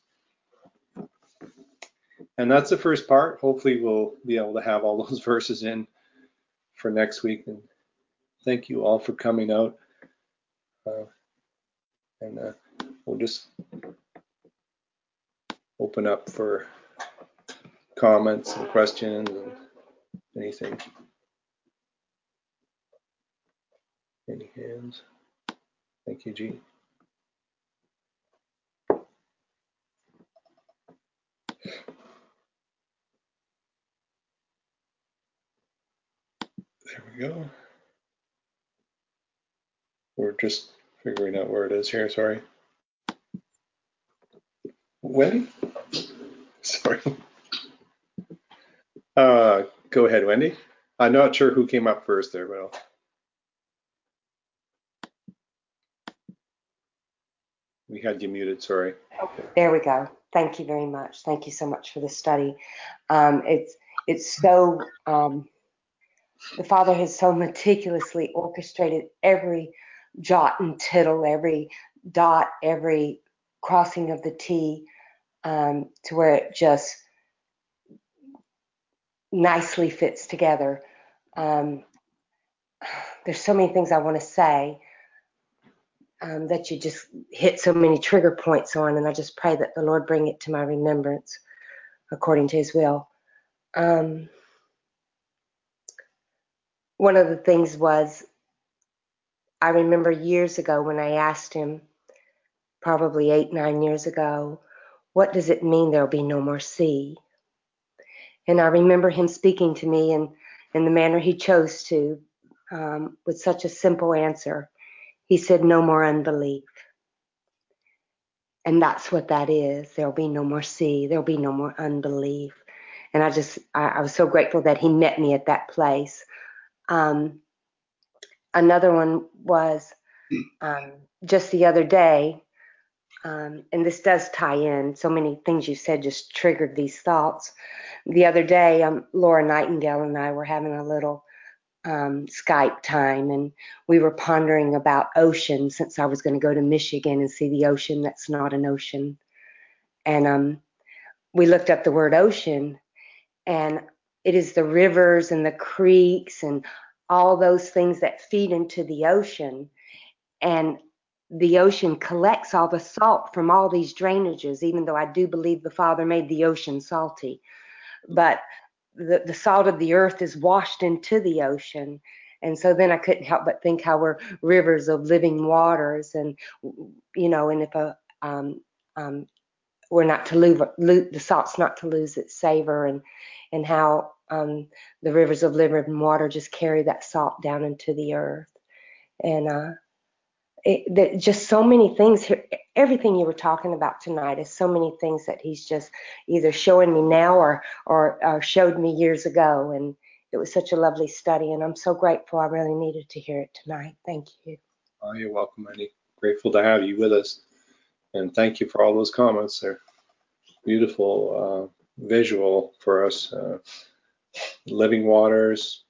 And that's the first part. Hopefully we'll be able to have all those verses in for next week. And thank you all for coming out. Uh, and uh, we'll just open up for comments and questions. And Anything? Any hands? Thank you, G. There we go. We're just figuring out where it is here, sorry. Wendy? Sorry. Uh, go ahead, Wendy. I'm not sure who came up first there, but I'll... We had you muted, sorry. There we go. Thank you very much. Thank you so much for the study. Um, it's it's so, um, the Father has so meticulously orchestrated every jot and tittle, every dot, every crossing of the T, um, to where it just nicely fits together. Um, there's so many things I want to say. Um, that you just hit so many trigger points on, and I just pray that the Lord bring it to my remembrance according to his will. Um, one of the things was, I remember years ago when I asked him, probably eight, nine years ago, what does it mean there'll be no more sea? And I remember him speaking to me in, in the manner he chose to, um, with such a simple answer. He said, no more unbelief. And that's what that is. There'll be no more sea. There'll be no more unbelief. And I just, I, I was so grateful that he met me at that place. Um, another one was um, just the other day, um, and this does tie in. So many things you said just triggered these thoughts. The other day, um, Laura Nightingale and I were having a little um, Skype time, and we were pondering about ocean, since I was going to go to Michigan and see the ocean that's not an ocean. And um, we looked up the word ocean, and it is the rivers and the creeks and all those things that feed into the ocean. And the ocean collects all the salt from all these drainages, even though I do believe the Father made the ocean salty. But the, the salt of the earth is washed into the ocean. And so then I couldn't help but think how we're rivers of living waters. And, you know, and if a, um, um, we're not to lose, the salt's not to lose its savor, and, and how um, the rivers of living water just carry that salt down into the earth. And uh, it, that just so many things here. Everything you were talking about tonight is so many things that he's just either showing me now or, or, or showed me years ago. And it was such a lovely study, and I'm so grateful. I really needed to hear it tonight. Thank you. Oh, you're welcome, Wendy. Grateful to have you with us. And thank you for all those comments. They're beautiful uh, visual for us. Uh, living waters,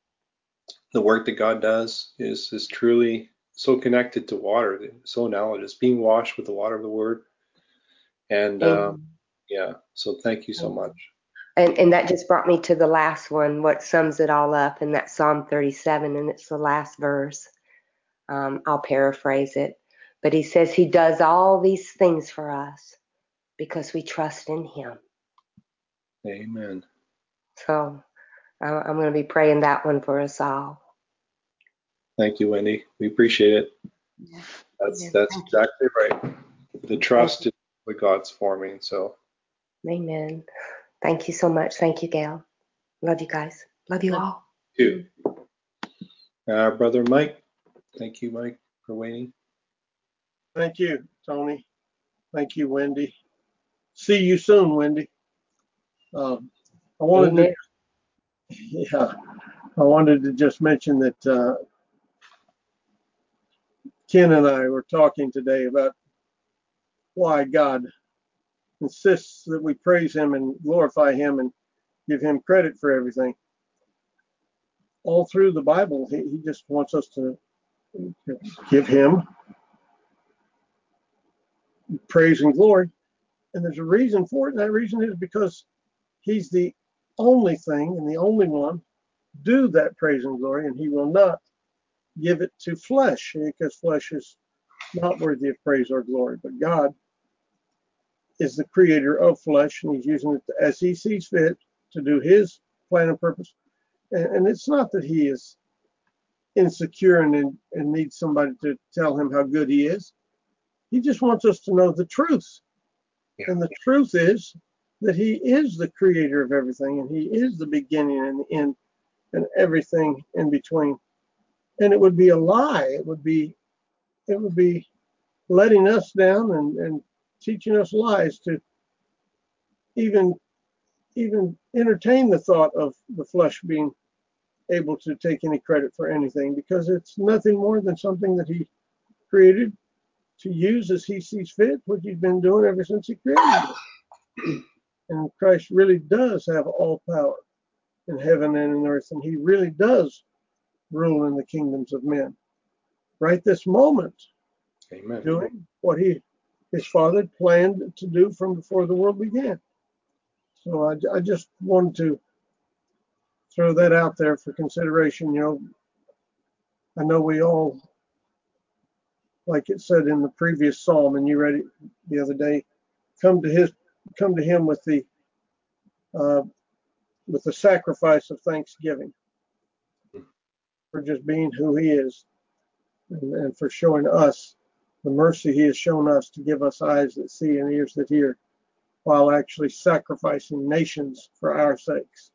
the work that God does is, is truly so connected to water, so analogous, being washed with the water of the Word. And uh, yeah, so thank you so much. And, and that just brought me to the last one, what sums it all up, and that's Psalm thirty-seven, and it's the last verse. Um, I'll paraphrase it. But he says he does all these things for us because we trust in him. Amen. So uh, I'm going to be praying that one for us all. Thank you, Wendy. We appreciate it. Yeah. That's Yeah, that's exactly right. The trust is what God's forming. So. Amen. Thank you so much. Thank you, Gail. Love you guys. Love you all. Too. Uh, Brother Mike. Thank you, Mike, for waiting. Thank you, Tony. Thank you, Wendy. See you soon, Wendy. Um, I wanted Amen. to, yeah, I wanted to just mention that uh, Ken and I were talking today about why God insists that we praise him and glorify him and give him credit for everything. All through the Bible, he, he just wants us to give him praise and glory. And there's a reason for it. And that reason is because he's the only thing and the only one do that praise and glory, and he will not give it to flesh, because flesh is not worthy of praise or glory. But God is the creator of flesh, and he's using it as he sees fit to do his plan and purpose. And, and it's not that he is insecure and, and needs somebody to tell him how good he is. He just wants us to know the truth. Yeah. And the truth is that he is the creator of everything, and he is the beginning and the end and everything in between. And it would be a lie. It would be it would be letting us down and, and teaching us lies to even even entertain the thought of the flesh being able to take any credit for anything, because it's nothing more than something that he created to use as he sees fit, which he's been doing ever since he created it. And Christ really does have all power in heaven and in earth, and he really does rule in the kingdoms of men right this moment. Amen. Doing what he his father planned to do from before the world began. So I, I just wanted to throw that out there for consideration. You know, I know we all, like it said in the previous psalm, and you read it the other day, come to his, come to him with the, uh, with the sacrifice of thanksgiving for just being who he is, and, and for showing us the mercy he has shown us to give us eyes that see and ears that hear, while actually sacrificing nations for our sakes.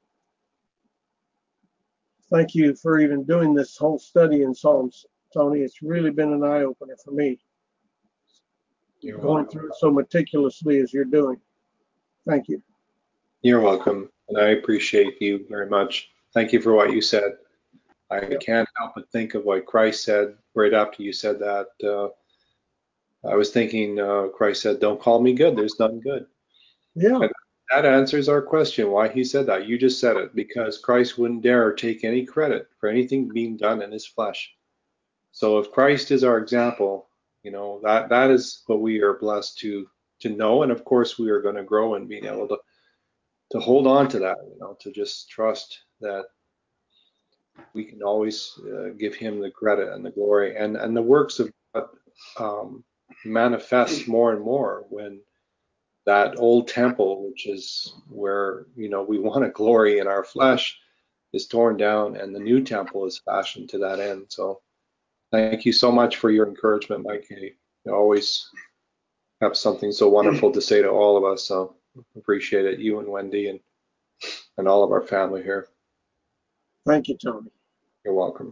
Thank you for even doing this whole study in Psalms, Tony. It's really been an eye-opener for me. You're going welcome. Through it so meticulously as you're doing. Thank you. You're welcome, and I appreciate you very much. Thank you for what you said. I yep. can't help but think of what Christ said right after you said that. Uh, I was thinking uh, Christ said, "Don't call me good. There's none good." Yeah. And that answers our question, why he said that. You just said it, because Christ wouldn't dare take any credit for anything being done in his flesh. So if Christ is our example, you know, that that is what we are blessed to to know. And of course, we are going to grow in being able to to hold on to that, you know, to just trust that we can always uh, give him the credit and the glory, and and the works of God um, manifest more and more when that old temple, which is where, you know, we want to glory in our flesh, is torn down, and the new temple is fashioned to that end. So thank you so much for your encouragement, Mike. You always have something so wonderful to say to all of us. So appreciate it, you and Wendy and and all of our family here. Thank you, Tony. You're welcome.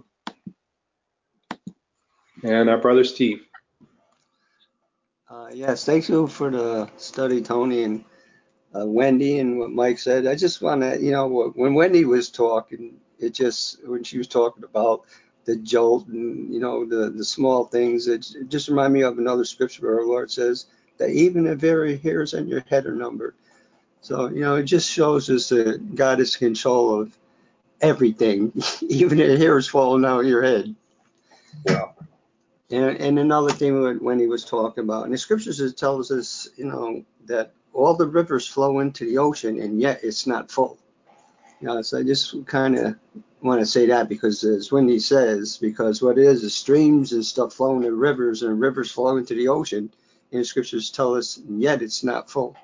And our brother Steve. Uh, yes, thank you for the study, Tony, and uh, Wendy, and what Mike said. I just want to, you know, when Wendy was talking, it just, when she was talking about the jolt and, you know, the, the small things, it, it just reminded me of another scripture where our Lord says that even the very hairs on your head are numbered. So, you know, it just shows us that God is in control of everything, even the hairs falling out of your head. Wow. And, and another thing when he was talking about, and the scriptures, it tells us, you know, that all the rivers flow into the ocean, and yet it's not full. You know, so I just kind of want to say that, because as Wendy says, because what it is is streams and stuff flowing in rivers, and rivers flow into the ocean, and the scriptures tell us, and yet it's not full.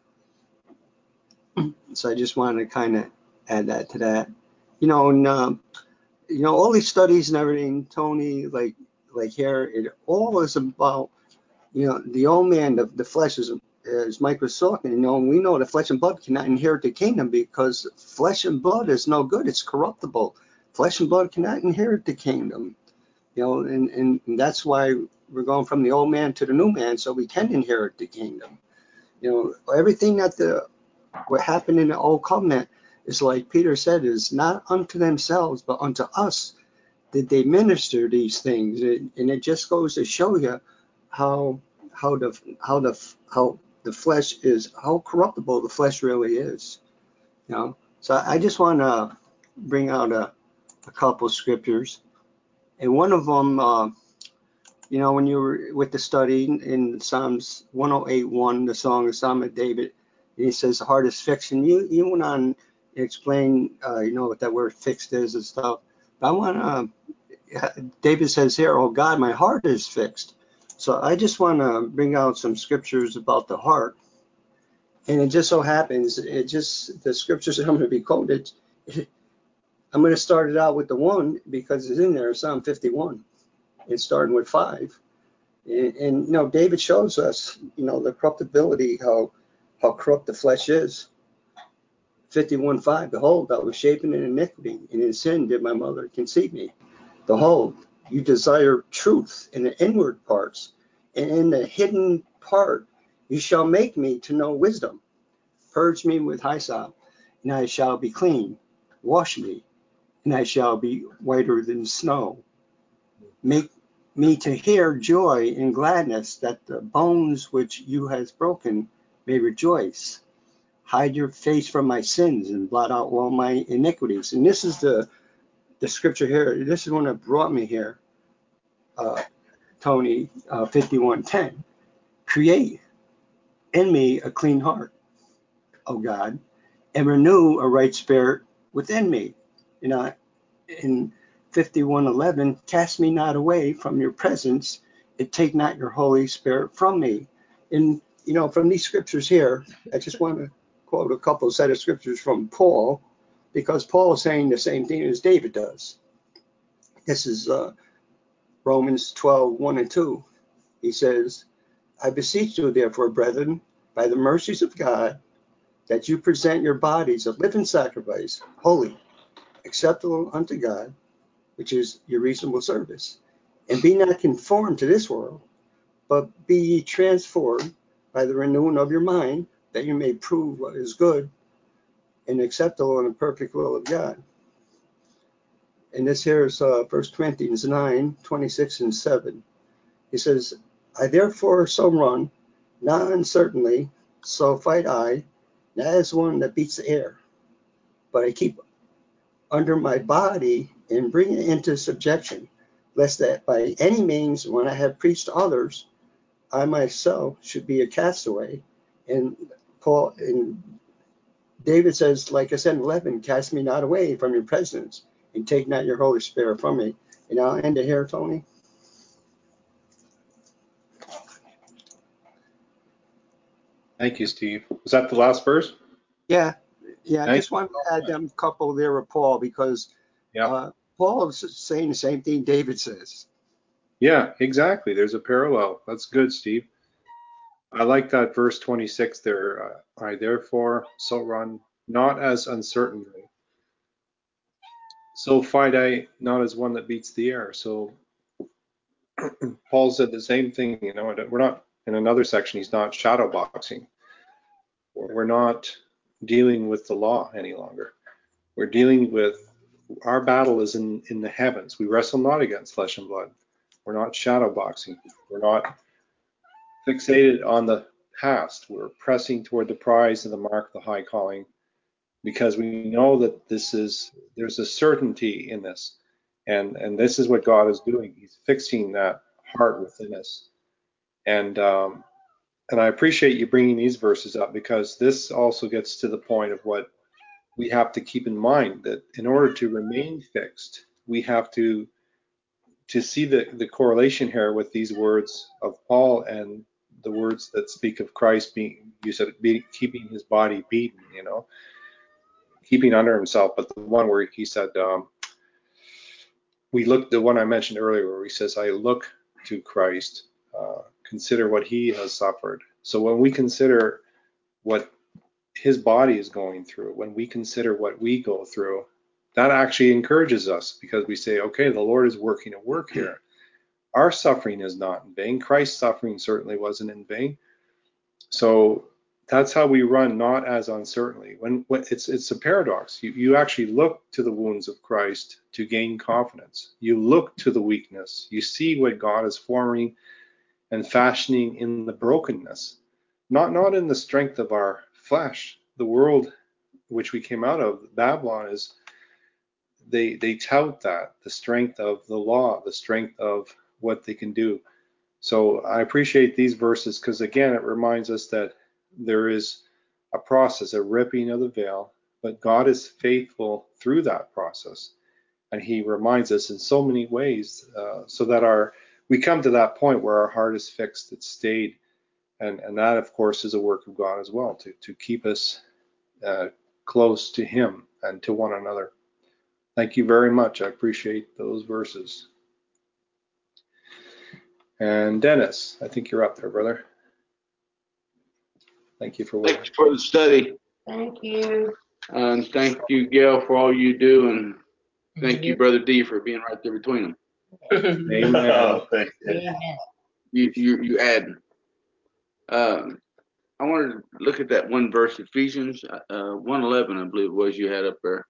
So I just wanted to kind of add that to that. You know, and um, you know, all these studies and everything, Tony, like. Like here, it all is about, you know, the old man, the, the flesh, is, as Mike was talking, you know, and we know the flesh and blood cannot inherit the kingdom, because flesh and blood is no good. It's corruptible. Flesh and blood cannot inherit the kingdom, you know, and, and, and that's why we're going from the old man to the new man, so we can inherit the kingdom. You know, everything that the what happened in the old covenant is, like Peter said, is not unto themselves, but unto us did they minister these things. And it just goes to show you how how the how the how the flesh is, how corruptible the flesh really is. You know, so I just want to bring out a, a couple scriptures, and one of them, uh, you know, when you were with the study in Psalms one oh eight one, the song of Psalm of David, and he says the heart is fixed, and you you went on and explain, uh, you know, what that word fixed is and stuff. But I want to. David says here, "Oh God, my heart is fixed." So I just want to bring out some scriptures about the heart. And it just so happens, it just, the scriptures that I'm going to be quoted, I'm going to start it out with the one because it's in there, Psalm fifty-one. It's starting with five. And, and you know, David shows us, you know, the corruptibility, how how corrupt the flesh is. fifty-one five, behold, I was shapen in iniquity, and in sin did my mother conceive me. Behold, you desire truth in the inward parts, and in the hidden part you shall make me to know wisdom. Purge me with hyssop, and I shall be clean. Wash me, and I shall be whiter than snow. Make me to hear joy and gladness, that the bones which you have broken may rejoice. Hide your face from my sins and blot out all my iniquities. And this is the, the scripture here. This is one that brought me here, uh, Tony, uh, fifty-one ten. Create in me a clean heart, O God, and renew a right spirit within me. You know, in fifty-one eleven, cast me not away from your presence, and take not your Holy Spirit from me. And, you know, from these scriptures here, I just want to quote a couple set of scriptures from Paul, because Paul is saying the same thing as David does. This is uh, Romans twelve, one and two. He says, I beseech you, therefore, brethren, by the mercies of God, that you present your bodies a living sacrifice, holy, acceptable unto God, which is your reasonable service. And be not conformed to this world, but be ye transformed by the renewing of your mind, that you may prove what is good and acceptable and the perfect will of God. And this here is uh, First Corinthians nine, twenty-six and seven. He says, I therefore so run, not uncertainly, so fight I, not as one that beats the air, but I keep under my body and bring it into subjection, lest that by any means, when I have preached to others, I myself should be a castaway. And Paul and David says, like I said in eleven, cast me not away from your presence, and take not your Holy Spirit from me. And I'll end it here, Tony. Thank you, Steve. Was that the last verse? Yeah, yeah. I Thank just wanted to add them couple there with Paul, because Yeah. uh, Paul is saying the same thing David says. Yeah, exactly. There's a parallel. That's good, Steve. I like that verse twenty-six there. Uh, I therefore so run, not as uncertainly. So fight I, not as one that beats the air. So Paul said the same thing. You know, we're not, in another section, he's not shadow boxing. We're not dealing with the law any longer. We're dealing with, our battle is in, in the heavens. We wrestle not against flesh and blood. We're not shadow boxing. We're not fixated on the past. We're pressing toward the prize of the mark of the high calling, because we know that this is, there's a certainty in this. And, and this is what God is doing. He's fixing that heart within us. And, um, and I appreciate you bringing these verses up, because this also gets to the point of what we have to keep in mind, that in order to remain fixed, we have to to see the, the correlation here with these words of Paul and the words that speak of Christ being, you said, be, keeping his body beaten, you know, keeping under himself. But the one where he said, um, we look, the one I mentioned earlier, where he says, I look to Christ, uh, consider what he has suffered. So when we consider what his body is going through, when we consider what we go through, that actually encourages us, because we say, okay, the Lord is working a work here. Our suffering is not in vain. Christ's suffering certainly wasn't in vain. So that's how we run, not as uncertainly. When, when it's it's a paradox. You you actually look to the wounds of Christ to gain confidence. You look to the weakness. You see what God is forming and fashioning in the brokenness, not not in the strength of our flesh. The world which we came out of, Babylon, is they they tout that, the strength of the law, the strength of what they can do. So I appreciate these verses, because again, it reminds us that there is a process, a ripping of the veil, but God is faithful through that process. And he reminds us in so many ways, uh, so that our we come to that point where our heart is fixed, it's stayed. And, and that, of course, is a work of God as well, to, to keep us uh, close to him and to one another. Thank you very much. I appreciate those verses. And Dennis, I think you're up there, brother. Thank you for waiting. Thanks for the study. Thank you. And thank you, Gail, for all you do. And thank you, Brother D, for being right there between them. Amen. Oh, thank you. Amen. You, you, you add. Um, I wanted to look at that one verse, Ephesians uh, one eleven, I believe it was you had up there.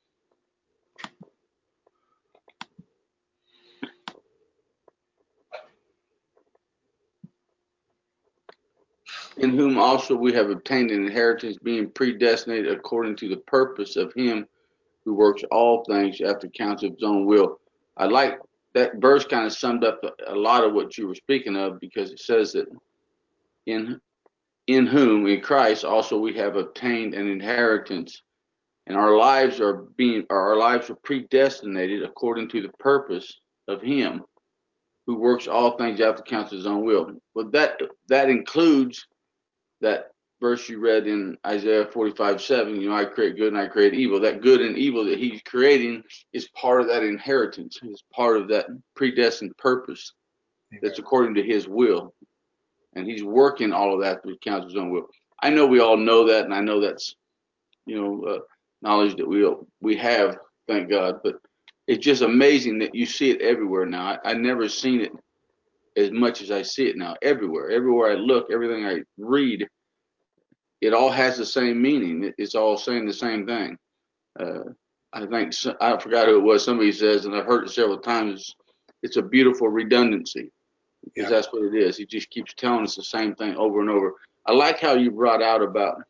In whom also we have obtained an inheritance, being predestinated according to the purpose of him who works all things after the counsel of his own will. I like that verse, kind of summed up a, a lot of what you were speaking of, because it says that in in whom, in Christ, also we have obtained an inheritance, and our lives are being, our lives are predestinated according to the purpose of him who works all things after the counsel of his own will. But that that includes that verse you read in Isaiah forty-five seven, you know, I create good and I create evil. That good and evil that he's creating is part of that inheritance, is part of that predestined purpose. Amen. That's according to his will. And he's working all of that through counsel of his own will. I know we all know that, and I know that's, you know, uh, knowledge that we we have, thank God. But it's just amazing that you see it everywhere now. I, I never seen it as much as I see it now. Everywhere, everywhere I look, everything I read, it all has the same meaning. It's all saying the same thing. Uh, I think, I forgot who it was, somebody says, and I've heard it several times, it's a beautiful redundancy, because yeah. That's what it is. He just keeps telling us the same thing over and over. I like how you brought out about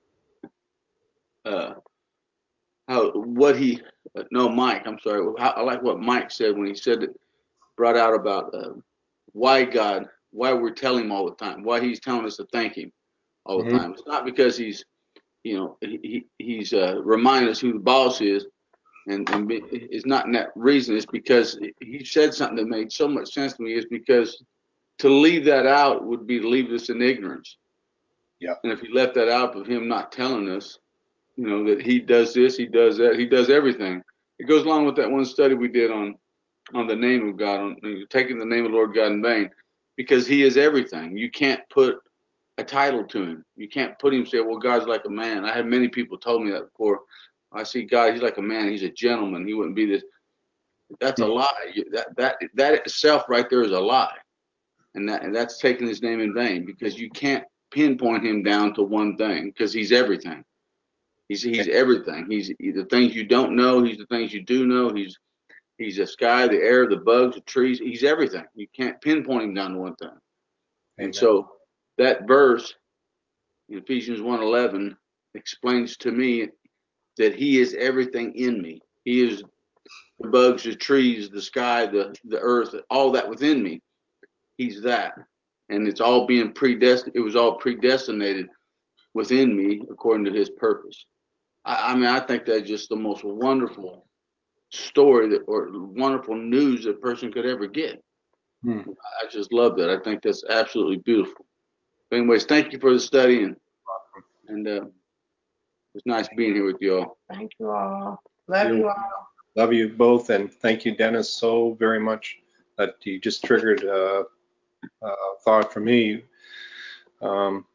uh, how what he, uh, no, Mike, I'm sorry. How, I like what Mike said when he said that, brought out about uh, why God, why we're telling him all the time, why he's telling us to thank him all the mm-hmm. time. It's not because he's, you know, he, he's uh, reminding us who the boss is, and, and be, it's not in that reason. It's because he said something that made so much sense to me. Is because to leave that out would be to leave us in ignorance. Yeah. And if he left that out of him not telling us, you know, that he does this, he does that, he does everything. It goes along with that one study we did on on the name of God, on taking the name of the Lord God in vain, because he is everything. You can't put a title to him. You can't put him and say, well, God's like a man. I had many people told me that before. I see God, he's like a man. He's a gentleman. He wouldn't be this. That's a lie. That that that itself right there is a lie, and that and that's taking his name in vain, because you can't pinpoint him down to one thing, because he's everything. He's he's everything. He's the things you don't know. He's the things you do know. He's he's the sky, the air, the bugs, the trees. He's everything. You can't pinpoint him down to one thing. Amen. And so that verse in Ephesians one eleven explains to me that he is everything in me. He is the bugs, the trees, the sky, the, the earth, all that within me. He's that. And it's all being predestined. It was all predestinated within me according to his purpose. I, I mean, I think that's just the most wonderful story that, or wonderful news a person could ever get. Hmm. I just love that. I think that's absolutely beautiful. But anyways, thank you for the study, and and uh, it's nice being here with you all. Thank you all. Love you, you all. Love you both, and thank you, Dennis, so very much that you just triggered a, a thought for me. Um,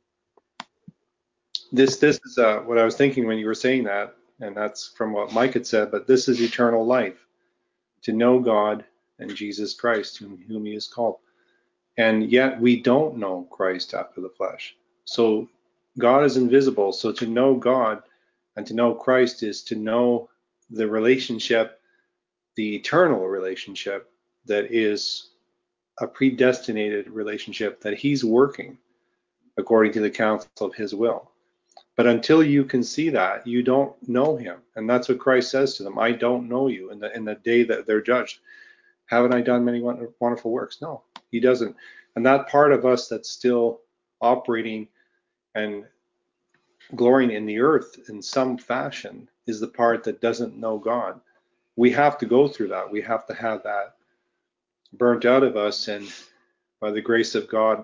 this this is uh, what I was thinking when you were saying that, and that's from what Mike had said. But this is eternal life, to know God and Jesus Christ, whom, whom He is called. And yet we don't know Christ after the flesh. So God is invisible. So to know God and to know Christ is to know the relationship, the eternal relationship that is a predestinated relationship that he's working according to the counsel of his will. But until you can see that, you don't know him. And that's what Christ says to them. I don't know you in the, in the day that they're judged. Haven't I done many wonderful works? No, he doesn't. And that part of us that's still operating and glorying in the earth in some fashion is the part that doesn't know God. We have to go through that. We have to have that burnt out of us, and by the grace of God,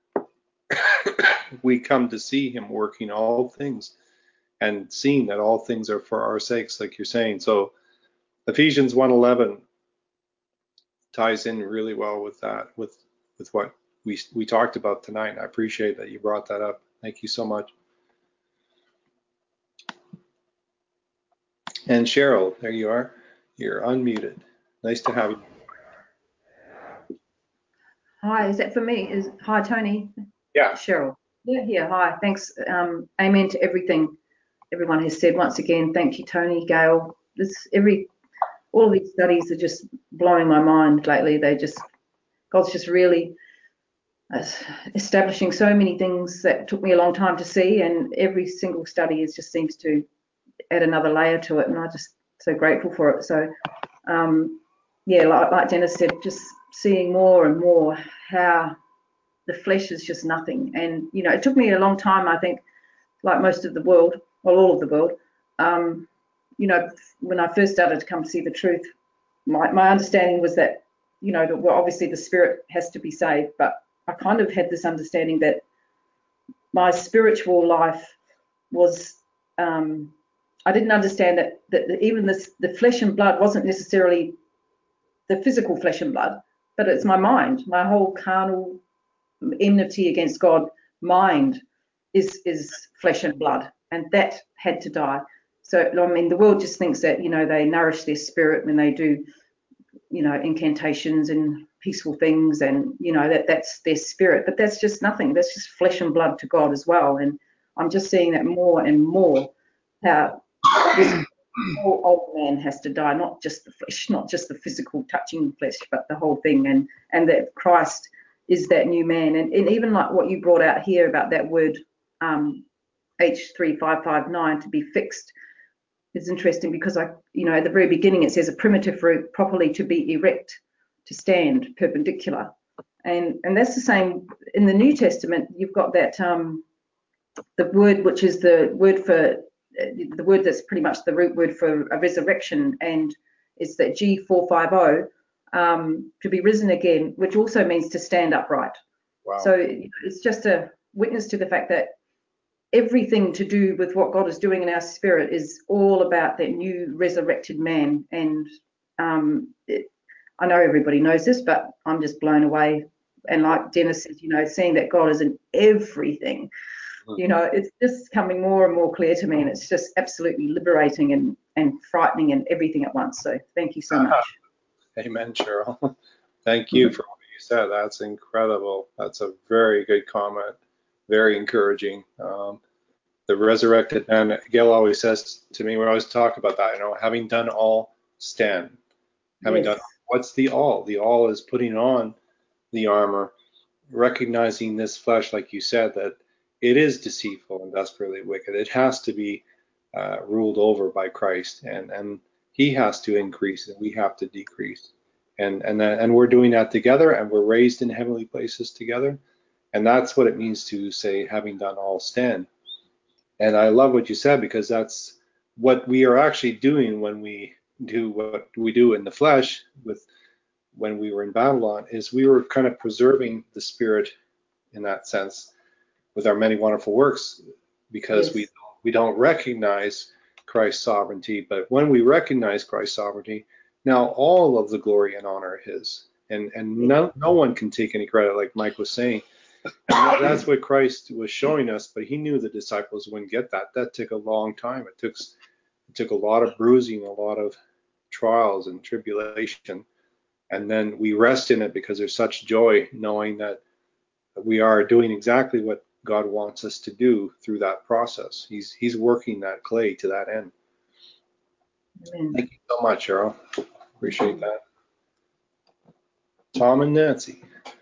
we come to see him working all things and seeing that all things are for our sakes, like you're saying. So Ephesians one eleven ties in really well with that, with with what we we talked about tonight. I appreciate that you brought that up. Thank you so much. And Cheryl, there you are. You're unmuted. Nice to have you. Hi, is that for me? Is hi, Tony? Yeah. Cheryl. Yeah, yeah. Hi. Thanks. Um, amen to everything everyone has said. Once again, thank you, Tony, Gail. This every all of these studies are just blowing my mind lately. They just God's just really uh, establishing so many things that took me a long time to see, and every single study is just seems to add another layer to it, and I'm just so grateful for it. So, um, yeah, like, like Dennis said, just seeing more and more how the flesh is just nothing. And, you know, it took me a long time, I think, like most of the world, well, all of the world, um, you know, when I first started to come to see the truth, my, my understanding was that, you know, that, well, obviously the spirit has to be saved, but I kind of had this understanding that my spiritual life was, um, I didn't understand that, that even this, the flesh and blood wasn't necessarily the physical flesh and blood, but it's my mind, my whole carnal enmity against God mind is is flesh and blood, and that had to die. So I mean, the world just thinks that, you know, they nourish their spirit when they do, you know, incantations and peaceful things, and, you know, that that's their spirit, but that's just nothing. That's just flesh and blood to God as well. And I'm just seeing that more and more, how this whole old man has to die, not just the flesh, not just the physical touching flesh, but the whole thing, and and that Christ is that new man. And, and even like what you brought out here about that word um, H three five five nine, to be fixed, is interesting, because I, you know, at the very beginning it says a primitive root properly to be erect, to stand perpendicular, and and that's the same in the New Testament. You've got that um, the word which is the word for the word that's pretty much the root word for a resurrection, and it's that G four fifty, um, to be risen again, which also means to stand upright. Wow. So it's just a witness to the fact that everything to do with what God is doing in our spirit is all about that new resurrected man. And um, it, I know everybody knows this, but I'm just blown away. And like Dennis says, you know, seeing that God is in everything, you know, it's just coming more and more clear to me, and it's just absolutely liberating and, and frightening and everything at once. So thank you so much. Amen, Cheryl. Thank you for what you said. That's incredible. That's a very good comment. Very encouraging. Um, the resurrected man, Gail always says to me, we always talk about that, you know, having done all, stand. Having yes. done, what's the all? The all is putting on the armor, recognizing this flesh, like you said, that it is deceitful and desperately wicked. It has to be uh, ruled over by Christ, and and He has to increase and we have to decrease, and and and we're doing that together, and we're raised in heavenly places together, and that's what it means to say, having done all, stand. And I love what you said, because that's what we are actually doing when we do what we do in the flesh. With when we were in Babylon, is we were kind of preserving the spirit in that sense with our many wonderful works, because yes. we we don't recognize Christ's sovereignty. But when we recognize Christ's sovereignty, now all of the glory and honor are His, and and no no one can take any credit, like Mike was saying. And that's what Christ was showing us, but He knew the disciples wouldn't get that. That took a long time. It took it took a lot of bruising, a lot of trials and tribulation, and then we rest in it because there's such joy knowing that we are doing exactly what God wants us to do through that process. He's He's working that clay to that end. Amen. Thank you so much, Cheryl. Appreciate that. Tom and Nancy.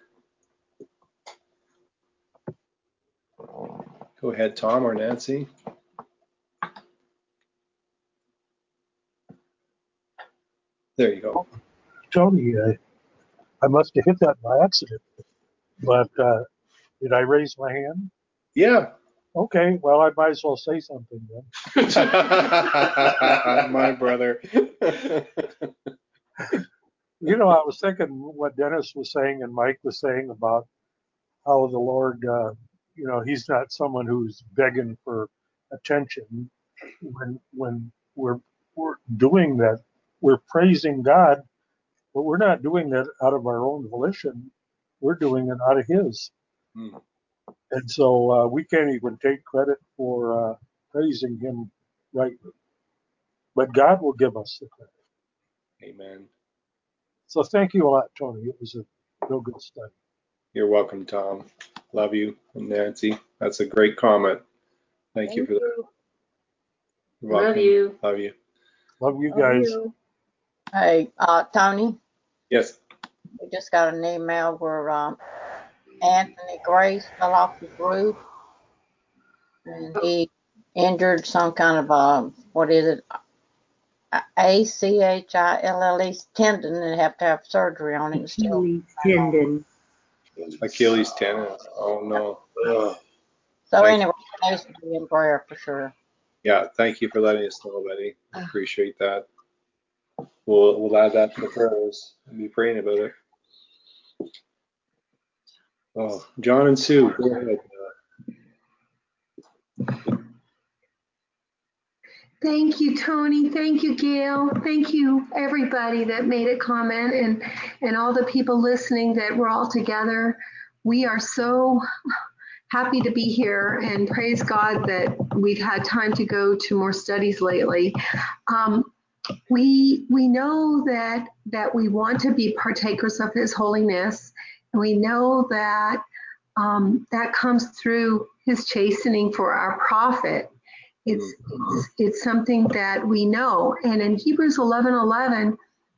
Go ahead, Tom or Nancy. There you go. Tony, uh, I must have hit that by accident, but uh, did I raise my hand? Yeah. Okay, well, I might as well say something then. My brother. You know, I was thinking what Dennis was saying and Mike was saying about how the Lord, uh, you know, He's not someone who's begging for attention when when we're we're doing that we're praising God, but we're not doing that out of our own volition. We're doing it out of His. Hmm. And so uh, we can't even take credit for uh, praising Him rightly. But God will give us the credit. Amen. So thank you a lot, Tony. It was a real good study. You're welcome, Tom. Love you. And Nancy, that's a great comment. Thank, Thank you for that. you. You're Love welcome. you. Love you. Love you Love guys. you. Hey, uh, Tony, Yes. we just got an email where um, Anthony Grace fell off the roof and he injured some kind of a, what is it, A C H I L L E tendon, and have to have surgery on it. And still, Achilles tendon. Achilles tendon. Oh, no. Ugh. so Thank anyway, it needs to be in prayer for sure. Yeah, thank you for letting us know, Betty. I appreciate that. We'll we'll add that to the prayers and be praying about it. Oh, John and Sue, go ahead. Thank you, Tony. Thank you, Gail. Thank you, everybody that made a comment, and, and all the people listening that we're all together. We are so happy to be here, and praise God that we've had time to go to more studies lately. Um, we we know that that we want to be partakers of His holiness, and we know that um, that comes through His chastening for our profit. It's, it's it's something that we know. And in Hebrews eleven eleven,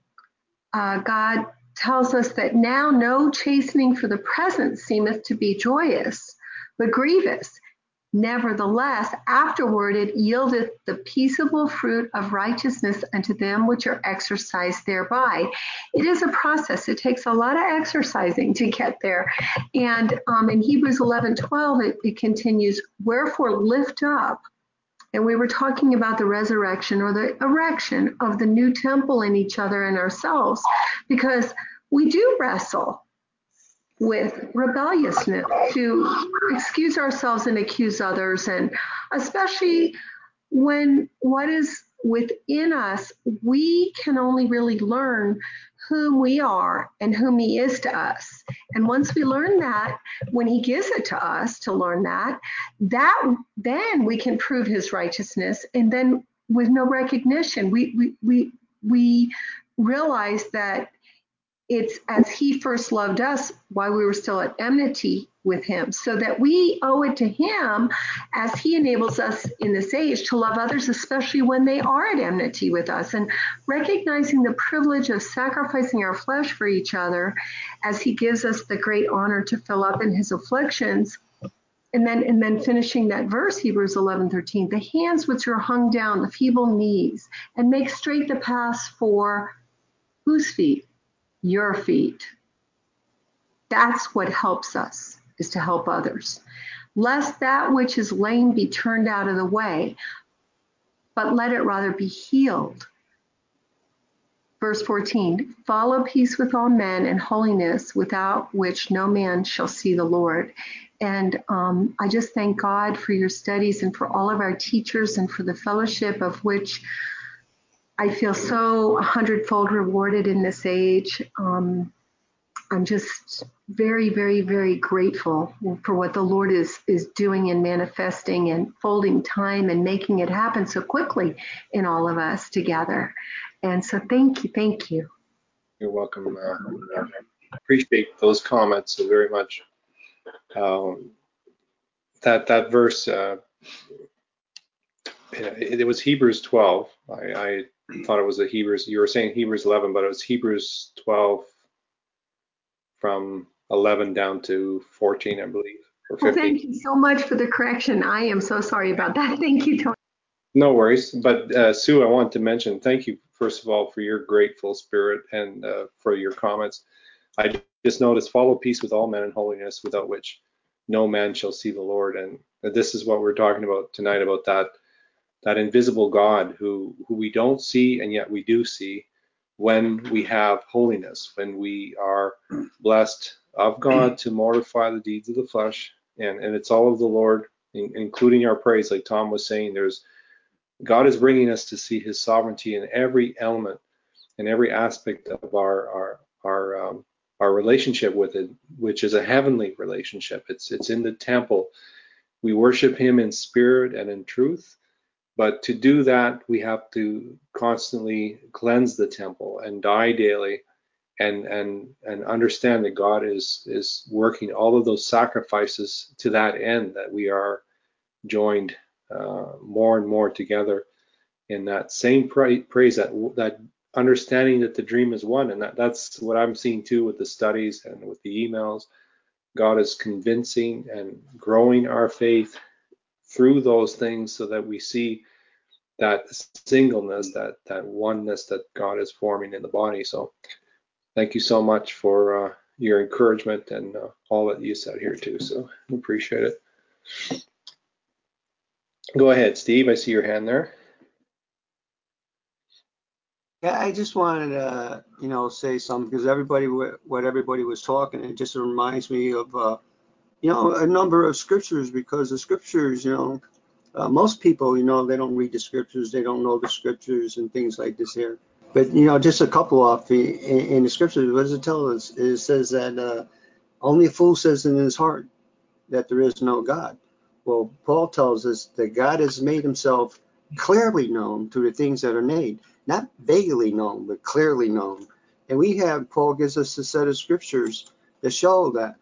uh, God tells us that now no chastening for the present seemeth to be joyous, but grievous. Nevertheless, afterward it yieldeth the peaceable fruit of righteousness unto them which are exercised thereby. It is a process. It takes a lot of exercising to get there. And um, in Hebrews eleven twelve, it, it continues, wherefore lift up. And we were talking about the resurrection or the erection of the new temple in each other and ourselves, because we do wrestle with rebelliousness to excuse ourselves and accuse others, and especially when what is within us, we can only really learn whom we are and whom He is to us. And once we learn that, when He gives it to us to learn that, that then we can prove His righteousness. And then with no recognition, we we we we realize that it's as He first loved us while we were still at enmity with Him, so that we owe it to Him as He enables us in this age to love others, especially when they are at enmity with us, and recognizing the privilege of sacrificing our flesh for each other as He gives us the great honor to fill up in His afflictions. And then, and then finishing that verse, Hebrews eleven thirteen, the hands which are hung down, the feeble knees, and make straight the paths for whose feet? Your feet. That's what helps us, is to help others. Lest that which is lame be turned out of the way, but let it rather be healed. Verse fourteen, follow peace with all men and holiness, without which no man shall see the Lord. And um, I just thank God for your studies and for all of our teachers and for the fellowship of which I feel so a hundredfold rewarded in this age. Um, I'm just very, very, very grateful for what the Lord is is doing and manifesting and folding time and making it happen so quickly in all of us together. And so thank you, thank you. You're welcome. Uh, appreciate those comments so very much. Um, that that verse, uh, it, it was Hebrews twelve. I, I thought it was the Hebrews. You were saying Hebrews eleven, but it was Hebrews twelve from eleven down to fourteen, I believe, or Well, fifteen. thank you so much for the correction. I am so sorry about that. Thank you, Tony. No worries. But uh, Sue, I want to mention, thank you, first of all, for your grateful spirit and uh, for your comments. I just noticed, follow peace with all men and holiness, without which no man shall see the Lord. And this is what we're talking about tonight, about that that invisible God who, who we don't see and yet we do see when we have holiness, when we are blessed of God to mortify the deeds of the flesh. And, and it's all of the Lord, in, including our praise. Like Tom was saying, there's God is bringing us to see His sovereignty in every element in every aspect of our our our um, our relationship with it, which is a heavenly relationship. It's it's in the temple. We worship Him in spirit and in truth. But to do that, we have to constantly cleanse the temple and die daily, and and and understand that God is is working all of those sacrifices to that end, that we are joined uh, more and more together in that same pra- praise, that that understanding that the dream is one. And that, that's what I'm seeing too with the studies and with the emails. God is convincing and growing our faith through those things, so that we see that singleness, that that oneness that God is forming in the body. So thank you so much for uh, your encouragement and uh, all that you said here too. So appreciate it. Go ahead, Steve. I see your hand there. Yeah, I just wanted to, you know, say something, because everybody, what everybody was talking, it just reminds me of, uh, you know, a number of scriptures, because the scriptures, you know, uh, most people, you know, they don't read the scriptures, they don't know the scriptures and things like this here. But, you know, just a couple off the, in, in the scriptures, what does it tell us? It says that uh, only a fool says in his heart that there is no God. Well, Paul tells us that God has made himself clearly known through the things that are made, not vaguely known, but clearly known. And we have, Paul gives us a set of scriptures that show that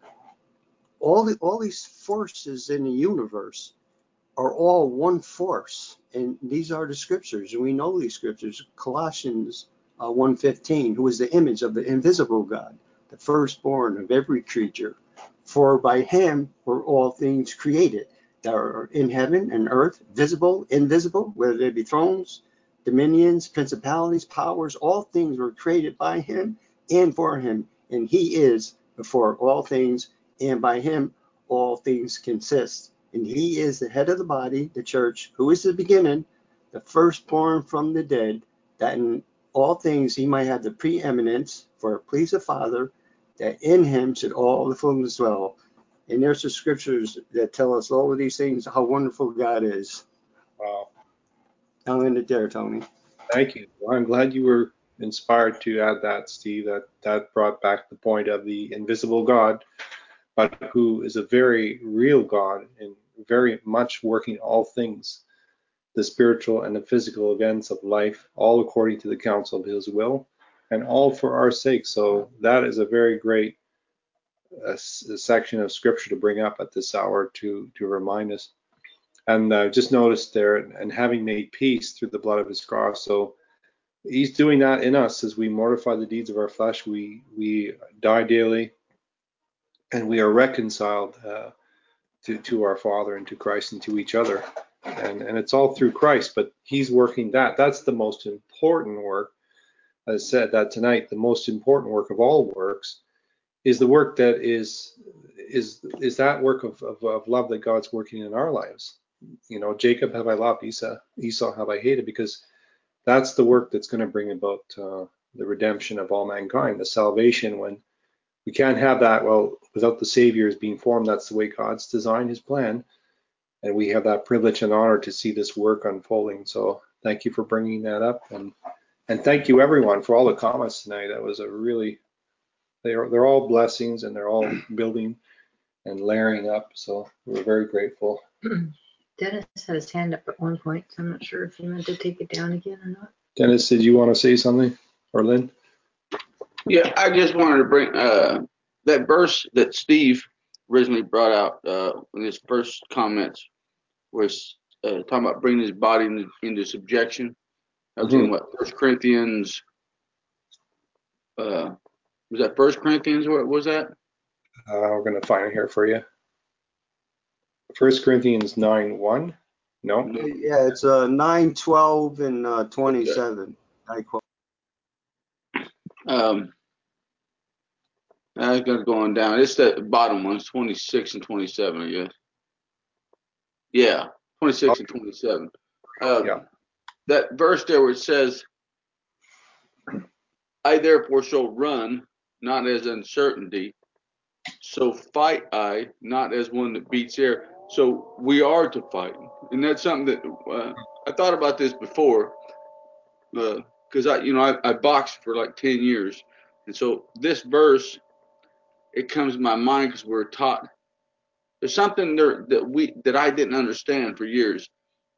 all the all these forces in the universe are all one force. And these are the scriptures, and we know these scriptures. Colossians uh, one fifteen, who is the image of the invisible God, the firstborn of every creature. For by him were all things created that are in heaven and earth, visible, invisible, whether they be thrones, dominions, principalities, powers. All things were created by him and for him. And he is before all things, and by him all things consist. And he is the head of the body, the church, who is the beginning, the firstborn from the dead, that in all things he might have the preeminence, for it pleased the Father, that in him should all the fullness dwell. And there's the scriptures that tell us all of these things, how wonderful God is. Wow. I'll end it there, Tony. Thank you. Well, I'm glad you were inspired to add that, Steve. That that brought back the point of the invisible God, but who is a very real God and very much working all things, the spiritual and the physical events of life, all according to the counsel of his will, and all for our sake. So that is a very great uh, s- section of scripture to bring up at this hour to to remind us. And uh, just noticed there, and having made peace through the blood of his cross. So he's doing that in us as we mortify the deeds of our flesh. We we die daily, and we are reconciled uh, to to our Father and to Christ and to each other. And and it's all through Christ. But he's working that. That's the most important work. As I said that tonight, the most important work of all works is the work that is is is that work of, of, of love that God's working in our lives. You know, Jacob have I loved, Esau, Esau have I hated, because that's the work that's going to bring about uh, the redemption of all mankind, the salvation. When we can't have that, well, without the Savior as being formed. That's the way God's designed his plan. And we have that privilege and honor to see this work unfolding. So thank you for bringing that up. And and thank you, everyone, for all the comments tonight. That was a really, they're, they're all blessings, and they're all building and layering up. So we're very grateful. Dennis had his hand up at one point, so I'm not sure if he meant to take it down again or not. Dennis, did you want to say something? Or Lynn? Yeah, I just wanted to bring uh, that verse that Steve originally brought out uh, in his first comments, was uh, talking about bringing his body into, into subjection. I was Mm-hmm. in what, First Corinthians, uh, was that First Corinthians? What was that? Uh, we're going to find it here for you. First Corinthians nine one. No? No. Yeah, it's uh, nine, twelve, and uh, twenty-seven. I quote. Um, I got it going down. It's the bottom ones, twenty-six and twenty-seven, I guess. Yeah, twenty-six and twenty-seven. Uh, Yeah. That verse there where it says, I therefore shall run, not as uncertainty, so fight I, not as one that beats air. So we are to fight. And that's something that uh, I thought about this before, because because I, you know, I, I boxed for like ten years, and so this verse, it comes to my mind because we're taught. There's something there that we that I didn't understand for years,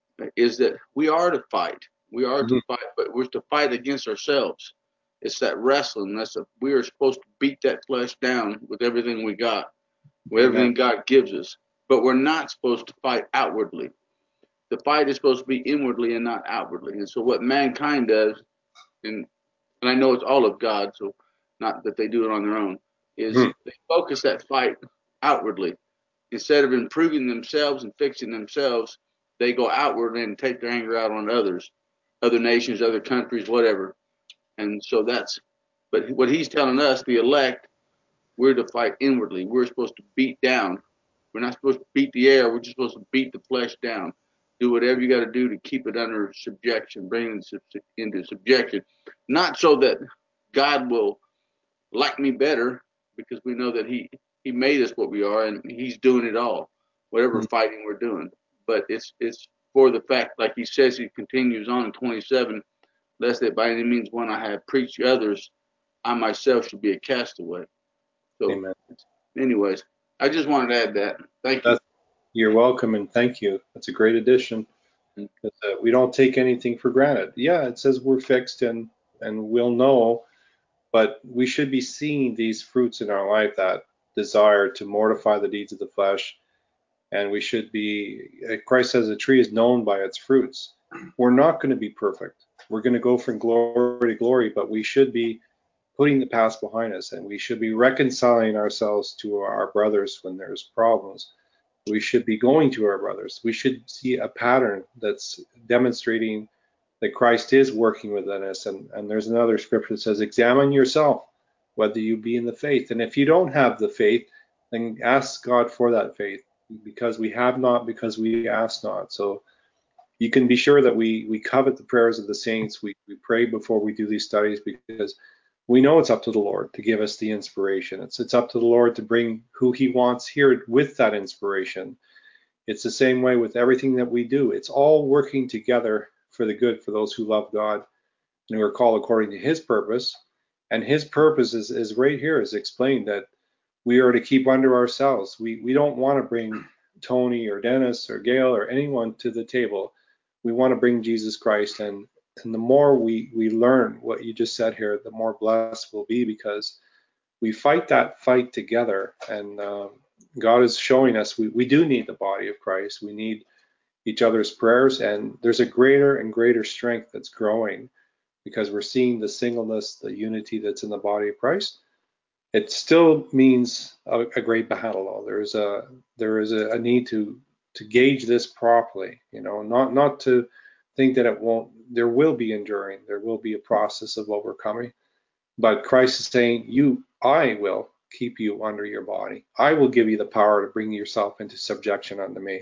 is that we are to fight. We are Mhm. to fight, but we're to fight against ourselves. It's that wrestling. That's a, we are supposed to beat that flesh down with everything we got, with Amen. everything God gives us. But we're not supposed to fight outwardly. The fight is supposed to be inwardly and not outwardly. And so what mankind does, and and I know it's all of God, so not that they do it on their own, is Mhm. they focus that fight outwardly. Instead of improving themselves and fixing themselves, they go outward and take their anger out on others, other nations, other countries, whatever. And so that's, but what he's telling us, the elect, we're to fight inwardly. We're supposed to beat down. We're not supposed to beat the air. We're just supposed to beat the flesh down. Do whatever you got to do to keep it under subjection, bring it into subjection. Not so that God will like me better, because we know that he, he made us what we are, and he's doing it all, whatever Mhm. fighting we're doing. But it's it's for the fact, like he says, he continues on in twenty-seven, lest that by any means when I have preached to others, I myself should be a castaway. So Amen. anyways, I just wanted to add that. Thank you. That's, you're welcome, and thank you. That's a great addition. Mhm. Uh, we don't take anything for granted. Yeah, it says we're fixed and and we'll know, but we should be seeing these fruits in our life, that desire to mortify the deeds of the flesh, and we should be. Christ says a tree is known by its fruits. We're not going to be perfect. We're going to go from glory to glory, but we should be putting the past behind us, and we should be reconciling ourselves to our brothers when there's problems. We should be going to our brothers. We should see a pattern that's demonstrating that Christ is working within us. And, and there's another scripture that says, examine yourself, whether you be in the faith. And if you don't have the faith, then ask God for that faith, because we have not, because we ask not. So you can be sure that we we covet the prayers of the saints. We, we pray before we do these studies, because we know it's up to the Lord to give us the inspiration. It's it's up to the Lord to bring who he wants here with that inspiration. It's the same way with everything that we do. It's all working together for the good for those who love God and who are called according to his purpose. And his purpose is, is right here, is explained, that we are to keep under ourselves. We we don't want to bring Tony or Dennis or Gail or anyone to the table. We want to bring Jesus Christ, and and the more we we learn what you just said here, the more blessed we'll be, because we fight that fight together. And um, God is showing us we, we do need the body of Christ. We need each other's prayers, and there's a greater and greater strength that's growing, because we're seeing the singleness, the unity that's in the body of Christ. It still means a, a great battle, though. There's a there is a, a need to to gauge this properly, you know, not not to think that it won't. There will be enduring. There will be a process of overcoming. But Christ is saying, "You, I will keep you under your body. I will give you the power to bring yourself into subjection unto me,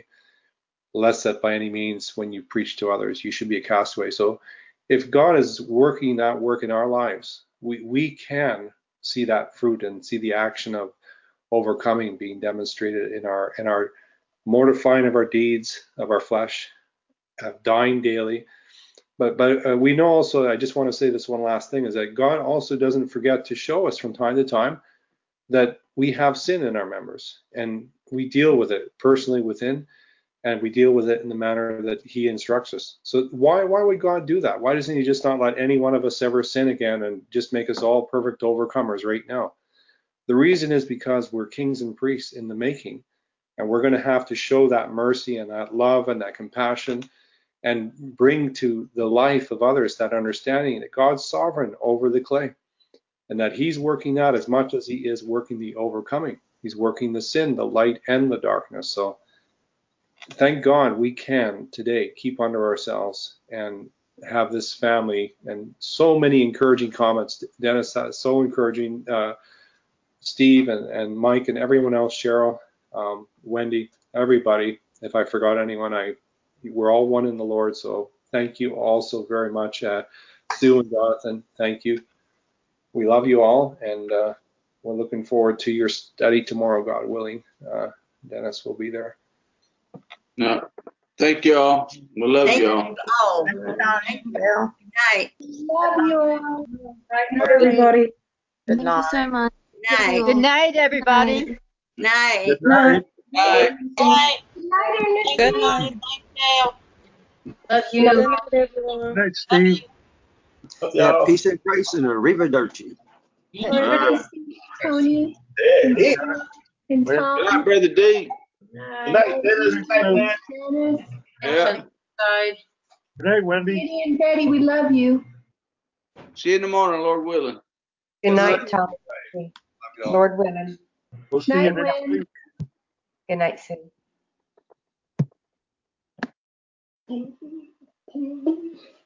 lest that by any means, when you preach to others, you should be a castaway." So, if God is working that work in our lives, we we can see that fruit and see the action of overcoming being demonstrated in our in our mortifying of our deeds, of our flesh, of dying daily. But but uh, we know also, I just want to say this one last thing, is that God also doesn't forget to show us from time to time that we have sin in our members, and we deal with it personally within, and we deal with it in the manner that he instructs us. So why why would God do that? Why doesn't he just not let any one of us ever sin again and just make us all perfect overcomers right now? The reason is because we're kings and priests in the making, and we're going to have to show that mercy and that love and that compassion, and bring to the life of others that understanding that God's sovereign over the clay, and that he's working that as much as he is working the overcoming. He's working the sin, the light, and the darkness. So thank God we can today keep under ourselves and have this family. And so many encouraging comments. Dennis, so encouraging. Uh, Steve and, and Mike and everyone else, Cheryl, um, Wendy, everybody. If I forgot anyone, I we're all one in the Lord. So thank you all so very much. Uh, Sue and Jonathan, thank you. We love you all, and uh, we're looking forward to your study tomorrow, God willing. Uh, Dennis will be there. No, thank you all. We love Thank you all. you all. Thank you, Bill. night. Love you all. Night, everybody. Good Thank night. you so much. Night. Good night, everybody. Night. Good night. Bye. Good night, Ernest. Good night. Love Good you. night, everyone. Good night, Steve. Yeah, peace and grace and arrivederci. All right. Tony Yeah, yeah. and Good Tom. night, Brother D. Good night, Dennis. Good night, Dennis, Yeah. Good night, Wendy. Kitty, and Betty, we love you. See you in the morning, Lord willing. Good night, Tom. Lord willing. We'll see you Night, next Win. week. Good night, Sue. Thank you.